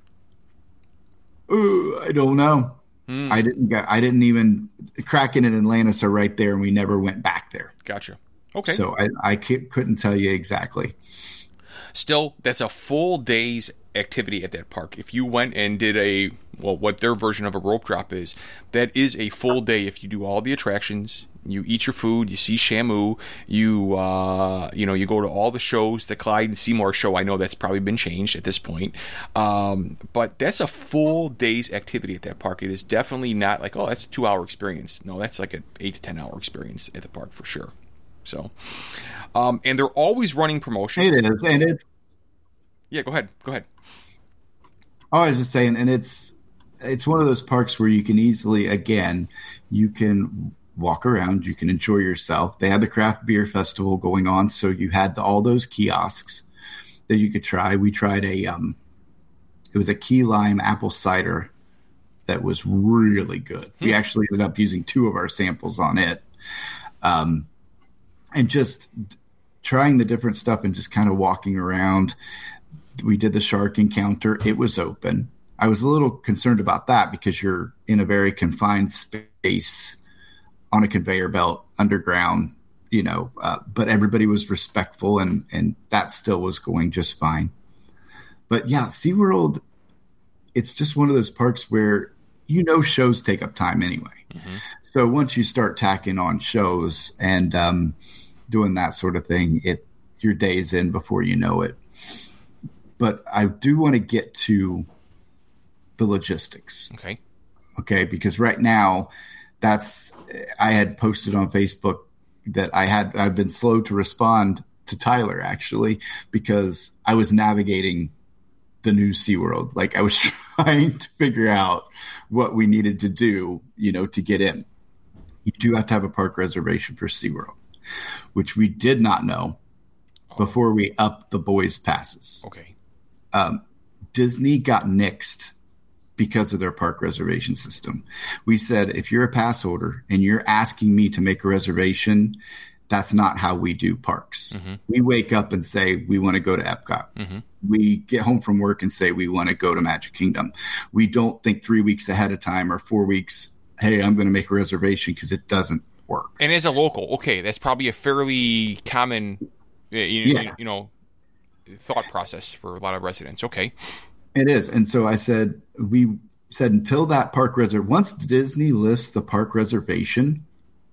Uh, I don't know. Mm. I didn't get, I didn't even Kraken and Atlantis are right there, and we never went back there. Gotcha. Okay. So I, I couldn't tell you exactly. Still, that's a full day's activity at that park. If you went and did a, well, what their version of a rope drop is, that is a full day. If you do all the attractions, you eat your food, you see Shamu, you, uh, you know, you go to all the shows, the Clyde and Seymour show. I know that's probably been changed at this point. Um, but that's a full day's activity at that park. It is definitely not like, oh, that's a two hour experience. No, that's like an eight to ten hour experience at the park for sure. So, um, and they're always running promotions. It is, and it's. Yeah, go ahead. Go ahead. I was just saying, and it's it's one of those parks where you can easily, again, you can walk around, you can enjoy yourself. They had the craft beer festival going on, so you had the, all those kiosks that you could try. We tried a, um, it was a key lime apple cider that was really good. Hmm. We actually ended up using two of our samples on it. Um, and just trying the different stuff and just kind of walking around. We did the shark encounter. It was open. I was a little concerned about that because you're in a very confined space on a conveyor belt underground, you know, uh, but everybody was respectful and, and that still was going just fine. But yeah, SeaWorld, it's just one of those parks where, you know, shows take up time anyway. Mm-hmm. So once you start tacking on shows and um, doing that sort of thing, it your day's in before you know it. But I do want to get to the logistics. Okay. Okay, because right now, that's I had posted on Facebook that I had I've been slow to respond to Tyler actually because I was navigating the new SeaWorld. Like I was trying to figure out what we needed to do, you know, to get in. You do have to have a park reservation for SeaWorld, which we did not know oh. before we upped the boys' passes. Okay. Um, Disney got nixed because of their park reservation system. We said, if you're a pass holder and you're asking me to make a reservation, that's not how we do parks. Mm-hmm. We wake up and say, we want to go to Epcot. Mm-hmm. We get home from work and say, we want to go to Magic Kingdom. We don't think three weeks ahead of time or four weeks, hey, I'm going to make a reservation because it doesn't work. And as a local, okay, that's probably a fairly common, you, yeah. you know, thought process for a lot of residents. Okay. It is. And so I said, we said until that park reservation, once Disney lifts the park reservation,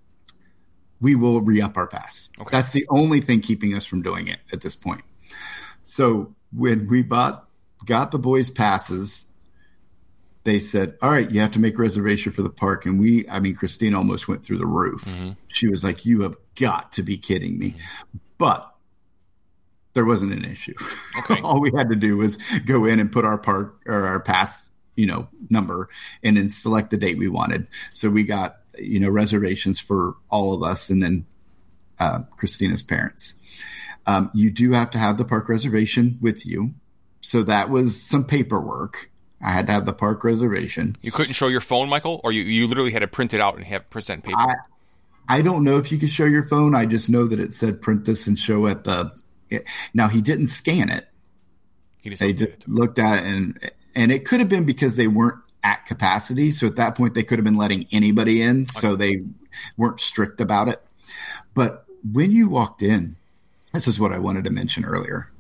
we will re-up our pass. Okay. That's the only thing keeping us from doing it at this point. So when we bought, got the boys' passes, they said, all right, you have to make a reservation for the park. And we, I mean, Christina almost went through the roof. Mm-hmm. She was like, you have got to be kidding me. Mm-hmm. But there wasn't an issue. Okay. All we had to do was go in and put our park or our pass, you know, number and then select the date we wanted. So we got you know, reservations for all of us, and then uh, Christina's parents. Um, you do have to have the park reservation with you. So that was some paperwork. I had to have the park reservation. You couldn't show your phone, Michael, or you, you literally had to print it out and have present paper? I, I don't know if you could show your phone. I just know that it said print this and show at the it, – now, he didn't scan it. He just they looked just at it. looked at it, and, and it could have been because they weren't at capacity. So at that point, they could have been letting anybody in, okay. So they weren't strict about it. But when you walked in, this is what I wanted to mention earlier.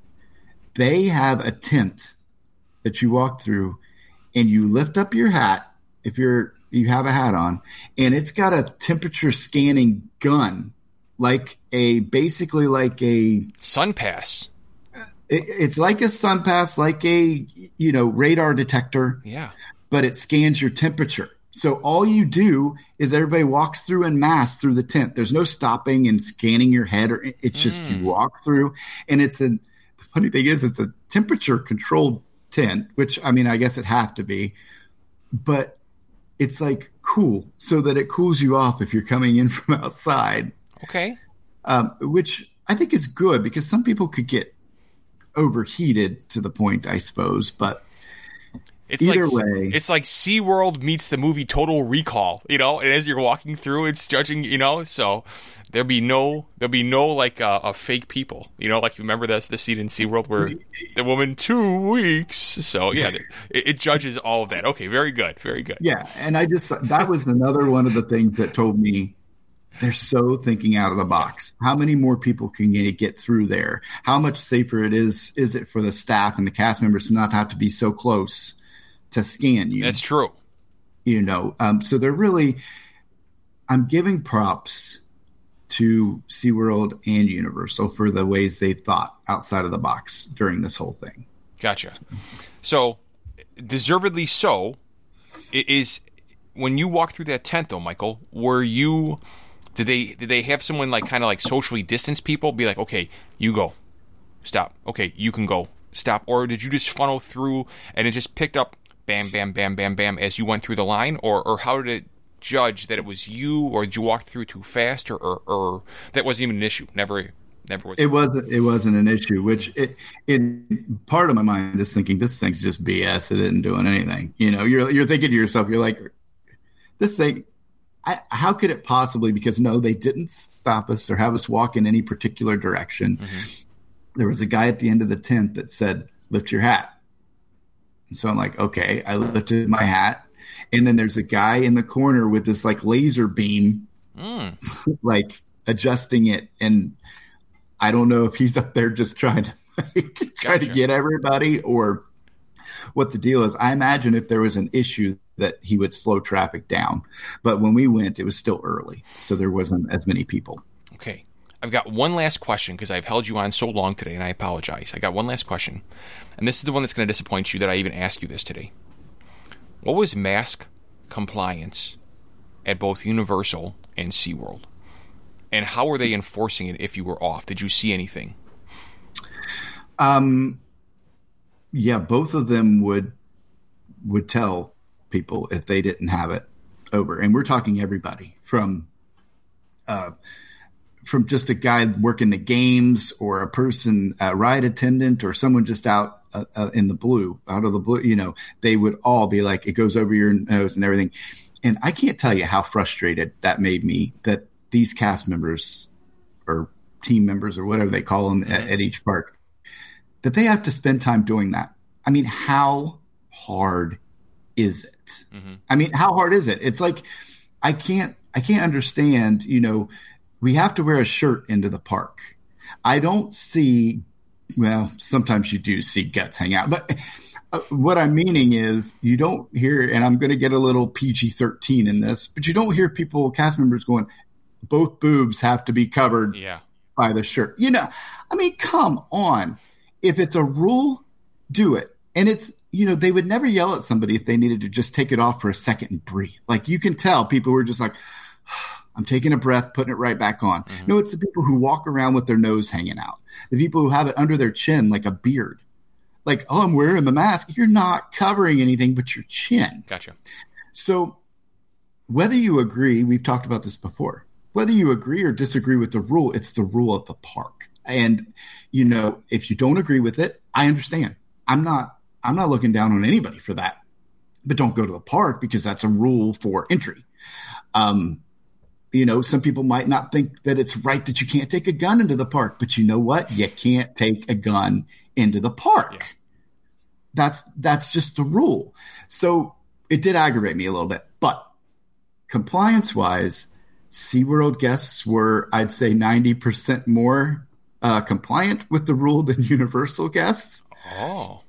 They have a tent that you walk through, and you lift up your hat if you're you have a hat on, and it's got a temperature scanning gun, like a basically like a SunPass. It, it's like a SunPass, like a you know radar detector. Yeah, but it scans your temperature. So all you do is everybody walks through en masse through the tent. There's no stopping and scanning your head, or it's just mm. you walk through, and it's a. The funny thing is, it's a temperature controlled tent, which, I mean, I guess it have to be, but it's like cool so that it cools you off if you're coming in from outside. Okay. Um, which I think is good because some people could get overheated to the point, I suppose, but it's either like, way. It's like SeaWorld meets the movie Total Recall, you know, and as you're walking through, it's judging, you know, so there'll be no, there'll be no like uh, uh, fake people, you know, like you remember this the scene in SeaWorld where the woman two weeks. So yeah, it, it judges all of that. Okay, very good, very good. Yeah, and I just that was another one of the things that told me they're so thinking out of the box. How many more people can you get through there? How much safer it is is it for the staff and the cast members to not have to be so close to scan you? That's true. You know, um, so they're really. I'm giving props to SeaWorld and Universal for the ways they've thought outside of the box during this whole thing. Gotcha. So, deservedly so, it is when you walk through that tent, though, Michael, were you, did they did they have someone like kind of like socially distance people, be like, okay, you go, stop, okay, you can go, stop, or did you just funnel through and it just picked up bam, bam, bam, bam, bam as you went through the line, or or how did it judge that it was you, or did you walk through too fast, or, or, or that wasn't even an issue? Never, never was. It wasn't. It wasn't an issue. Which it, it part of my mind is thinking this thing's just B S. It isn't doing anything. You know, you're you're thinking to yourself, you're like, this thing. I, how could it possibly? Because no, they didn't stop us or have us walk in any particular direction. Mm-hmm. There was a guy at the end of the tent that said, "Lift your hat." And so I'm like, okay, I lifted my hat. And then there's a guy in the corner with this like laser beam, mm. like adjusting it. And I don't know if he's up there just trying to like, try gotcha. to get everybody or what the deal is. I imagine if there was an issue that he would slow traffic down. But when we went, it was still early. So there wasn't as many people. Okay. I've got one last question because I've held you on so long today and I apologize. I got one last question. And this is the one that's going to disappoint you that I even asked you this today. What was mask compliance at both Universal and SeaWorld? And how were they enforcing it if you were off? Did you see anything? Um, yeah, both of them would would tell people if they didn't have it over. And we're talking everybody from uh, from just a guy working the games or a person, a ride attendant or someone just out Uh, uh, in the blue, out of the blue, you know, they would all be like, it goes over your nose and everything. And I can't tell you how frustrated that made me that these cast members or team members or whatever they call them at, at each park, that they have to spend time doing that. I mean, how hard is it? Mm-hmm. I mean, how hard is it? It's like, I can't, I can't understand, you know, we have to wear a shirt into the park. I don't see Well, sometimes you do see guts hang out. But uh, what I'm meaning is you don't hear, and I'm going to get a little P G thirteen in this, but you don't hear people, cast members going, both boobs have to be covered yeah. by the shirt. You know, I mean, come on. If it's a rule, do it. And it's, you know, they would never yell at somebody if they needed to just take it off for a second and breathe. Like you can tell people were just like, I'm taking a breath, putting it right back on. Mm-hmm. No, it's the people who walk around with their nose hanging out. The people who have it under their chin like a beard. Like, oh, I'm wearing the mask. You're not covering anything but your chin. Gotcha. So whether you agree, we've talked about this before, whether you agree or disagree with the rule, it's the rule of the park. And, you know, if you don't agree with it, I understand. I'm not, I'm not looking down on anybody for that, but don't go to the park because that's a rule for entry. Um, you know, some people might not think that it's right that you can't take a gun into the park, but you know what? You can't take a gun into the park. Yeah. That's, that's just the rule. So it did aggravate me a little bit, but compliance wise, SeaWorld guests were, I'd say, ninety percent more uh, compliant with the rule than Universal guests. Oh.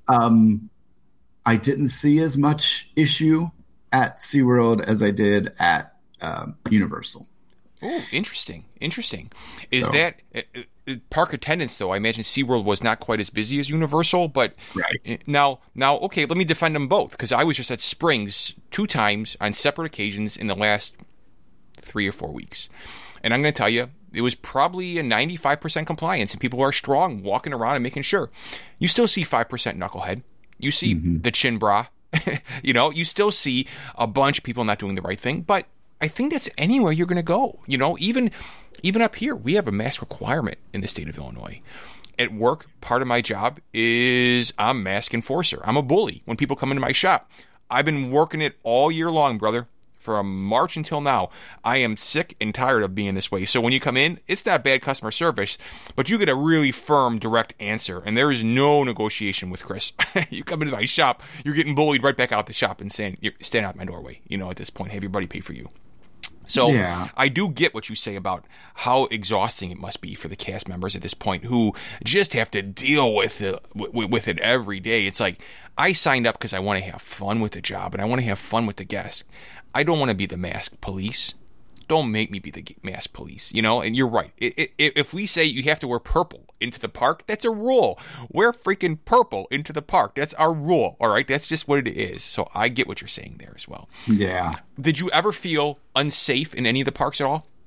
Um, I didn't see as much issue at SeaWorld as I did at um, Universal. Oh, interesting. Interesting. Is So- that uh, uh, park attendance, though? I imagine SeaWorld was not quite as busy as Universal, but Right. uh, now, now, okay, let me defend them both, because I was just at Springs two times on separate occasions in the last three or four weeks. And I'm going to tell you, it was probably a ninety-five percent compliance, and people are strong, walking around and making sure. You still see five percent knucklehead. You see the chin bra. You know, you still see a bunch of people not doing the right thing, but I think that's anywhere you're going to go. You know, even even up here, we have a mask requirement in the state of Illinois. At work, part of my job is I'm a mask enforcer. I'm a bully when people come into my shop. I've been working it all year long, brother. From March until now, I am sick and tired of being this way. So when you come in, it's not bad customer service, but you get a really firm, direct answer, and there is no negotiation with Chris. You come into my shop, you're getting bullied right back out the shop and saying, you're standing out my doorway. You know, at this point, have your buddy pay for you. So Yeah. I do get what you say about how exhausting it must be for the cast members at this point who just have to deal with it, with, with it every day. It's like, I signed up because I want to have fun with the job and I want to have fun with the guests. I don't want to be the mask police. Don't make me be the mask police, you know? And you're right. It, it, if we say you have to wear purple into the park, that's a rule. Wear freaking purple into the park. That's our rule, all right? That's just what it is. So I get what you're saying there as well. Yeah. Did you ever feel unsafe in any of the parks at all?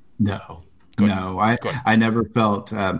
No. Good. No. I, Good. I never felt um,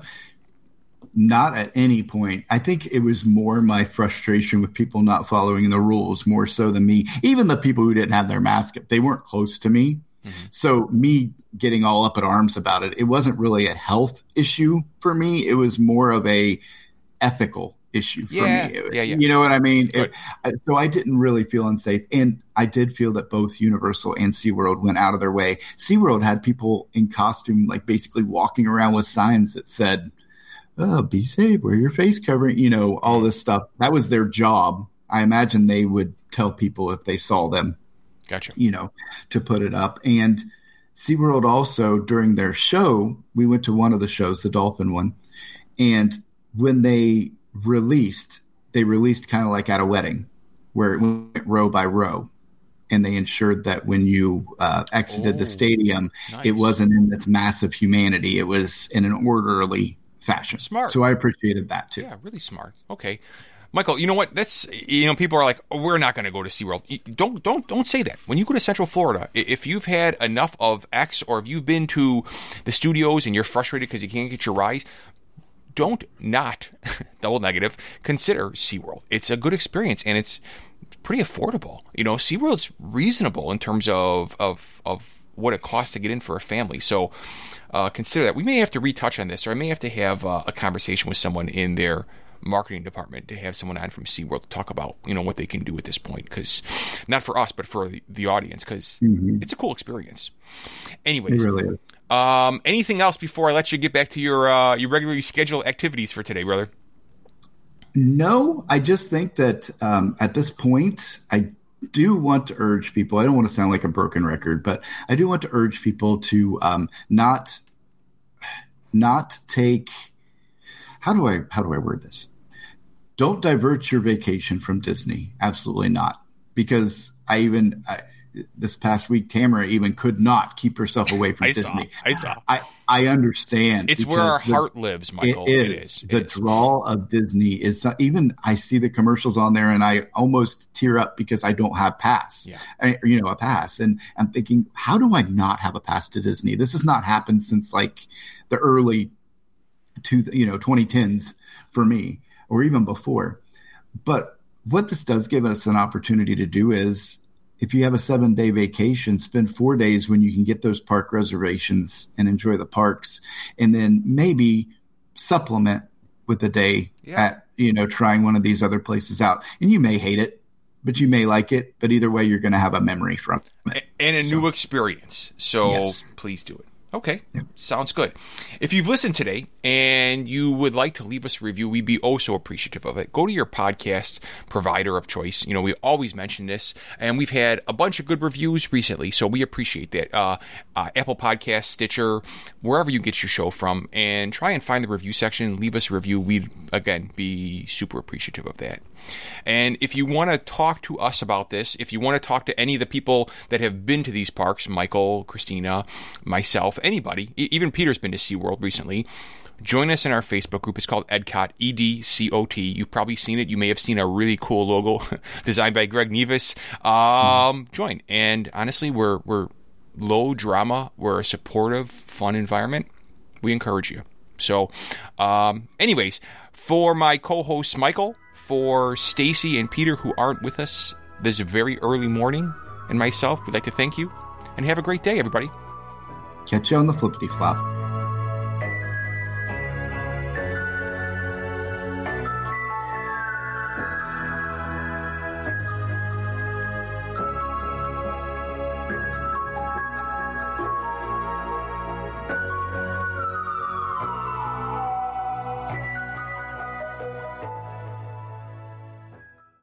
not at any point. I think it was more my frustration with people not following the rules more so than me. Even the people who didn't have their mask up, they weren't close to me. Mm-hmm. So me getting all up in arms about it, it wasn't really a health issue for me. It was more of a ethical issue for Yeah, me. yeah, yeah. You know what I mean? Good. It, I, so I didn't really feel unsafe. And I did feel that both Universal and SeaWorld went out of their way. SeaWorld had people in costume, like basically walking around with signs that said, oh, be safe, wear your face covering, you know, all this stuff. That was their job. I imagine they would tell people if they saw them. Gotcha. You know, to put it up. And SeaWorld also, during their show, we went to one of the shows, the dolphin one. And when they released, they released kind of like at a wedding where it went row by row. And they ensured that when you uh, exited Oh, the stadium, nice. it wasn't in this massive humanity. It was in an orderly fashion. Smart. So I appreciated that too. Yeah, really smart. Okay. Michael, you know what? That's, you know, people are like, oh, we're not going to go to SeaWorld. You- Don't, don't, don't say that. When you go to Central Florida, i- if you've had enough of X or if you've been to the studios and you're frustrated because you can't get your rides, don't not, double negative, consider SeaWorld. It's a good experience and it's pretty affordable. You know, SeaWorld's reasonable in terms of, of, of what it costs to get in for a family. So uh, consider that. We may have to retouch on this, or I may have to have uh, a conversation with someone in their marketing department to have someone on from SeaWorld to talk about, you know, what they can do at this point, because not for us but for the, the audience, because mm-hmm. it's a cool experience. Anyways, It really is. um anything else before I let you get back to your uh your regularly scheduled activities for today, brother? No, I just think that um, at this point, I do want to urge people. I don't want to sound like a broken record, but I do want to urge people to um, not not take. How do I how do I word this? Don't divert your vacation from Disney. Absolutely not. Because I even I, this past week, Tamara even could not keep herself away from I Disney. saw. I saw. I, I understand. It's where our because the- heart lives, Michael. It is. It is. It The is. draw of Disney is even I see the commercials on there and I almost tear up because I don't have pass. Yeah. I, you know, a pass. And I'm thinking, how do I not have a pass to Disney? This has not happened since like the early to you know twenty tens for me, or even before. But what this does give us an opportunity to do is if you have a seven day vacation, spend four days when you can get those park reservations and enjoy the parks, and then maybe supplement with a day yeah. at, you know, trying one of these other places out. And you may hate it, but you may like it. But either way, you're going to have a memory from it. And a so, new experience. So yes. please do it. Okay, yep. Sounds good. If you've listened today and you would like to leave us a review, we'd be oh so appreciative of it. Go to your podcast provider of choice. You know, we always mention this, and we've had a bunch of good reviews recently, so we appreciate that. Uh, uh, Apple Podcasts, Stitcher, wherever you get your show from, and try and find the review section. Leave us a review. We'd, again, be super appreciative of that. And if you want to talk to us about this, if you want to talk to any of the people that have been to these parks, Michael, Christina, myself, anybody, even Peter's been to SeaWorld recently, join us in our Facebook group. It's called EDCOT, E D C O T. You've probably seen it. You may have seen a really cool logo designed by Greg Nevis. Um, mm. Join. And honestly, we're, we're low drama. We're a supportive, fun environment. We encourage you. So um, anyways, for my co-host, Michael, for Stacy and Peter, who aren't with us this very early morning, and myself, we'd like to thank you, and have a great day, everybody. Catch you on the flippity flop.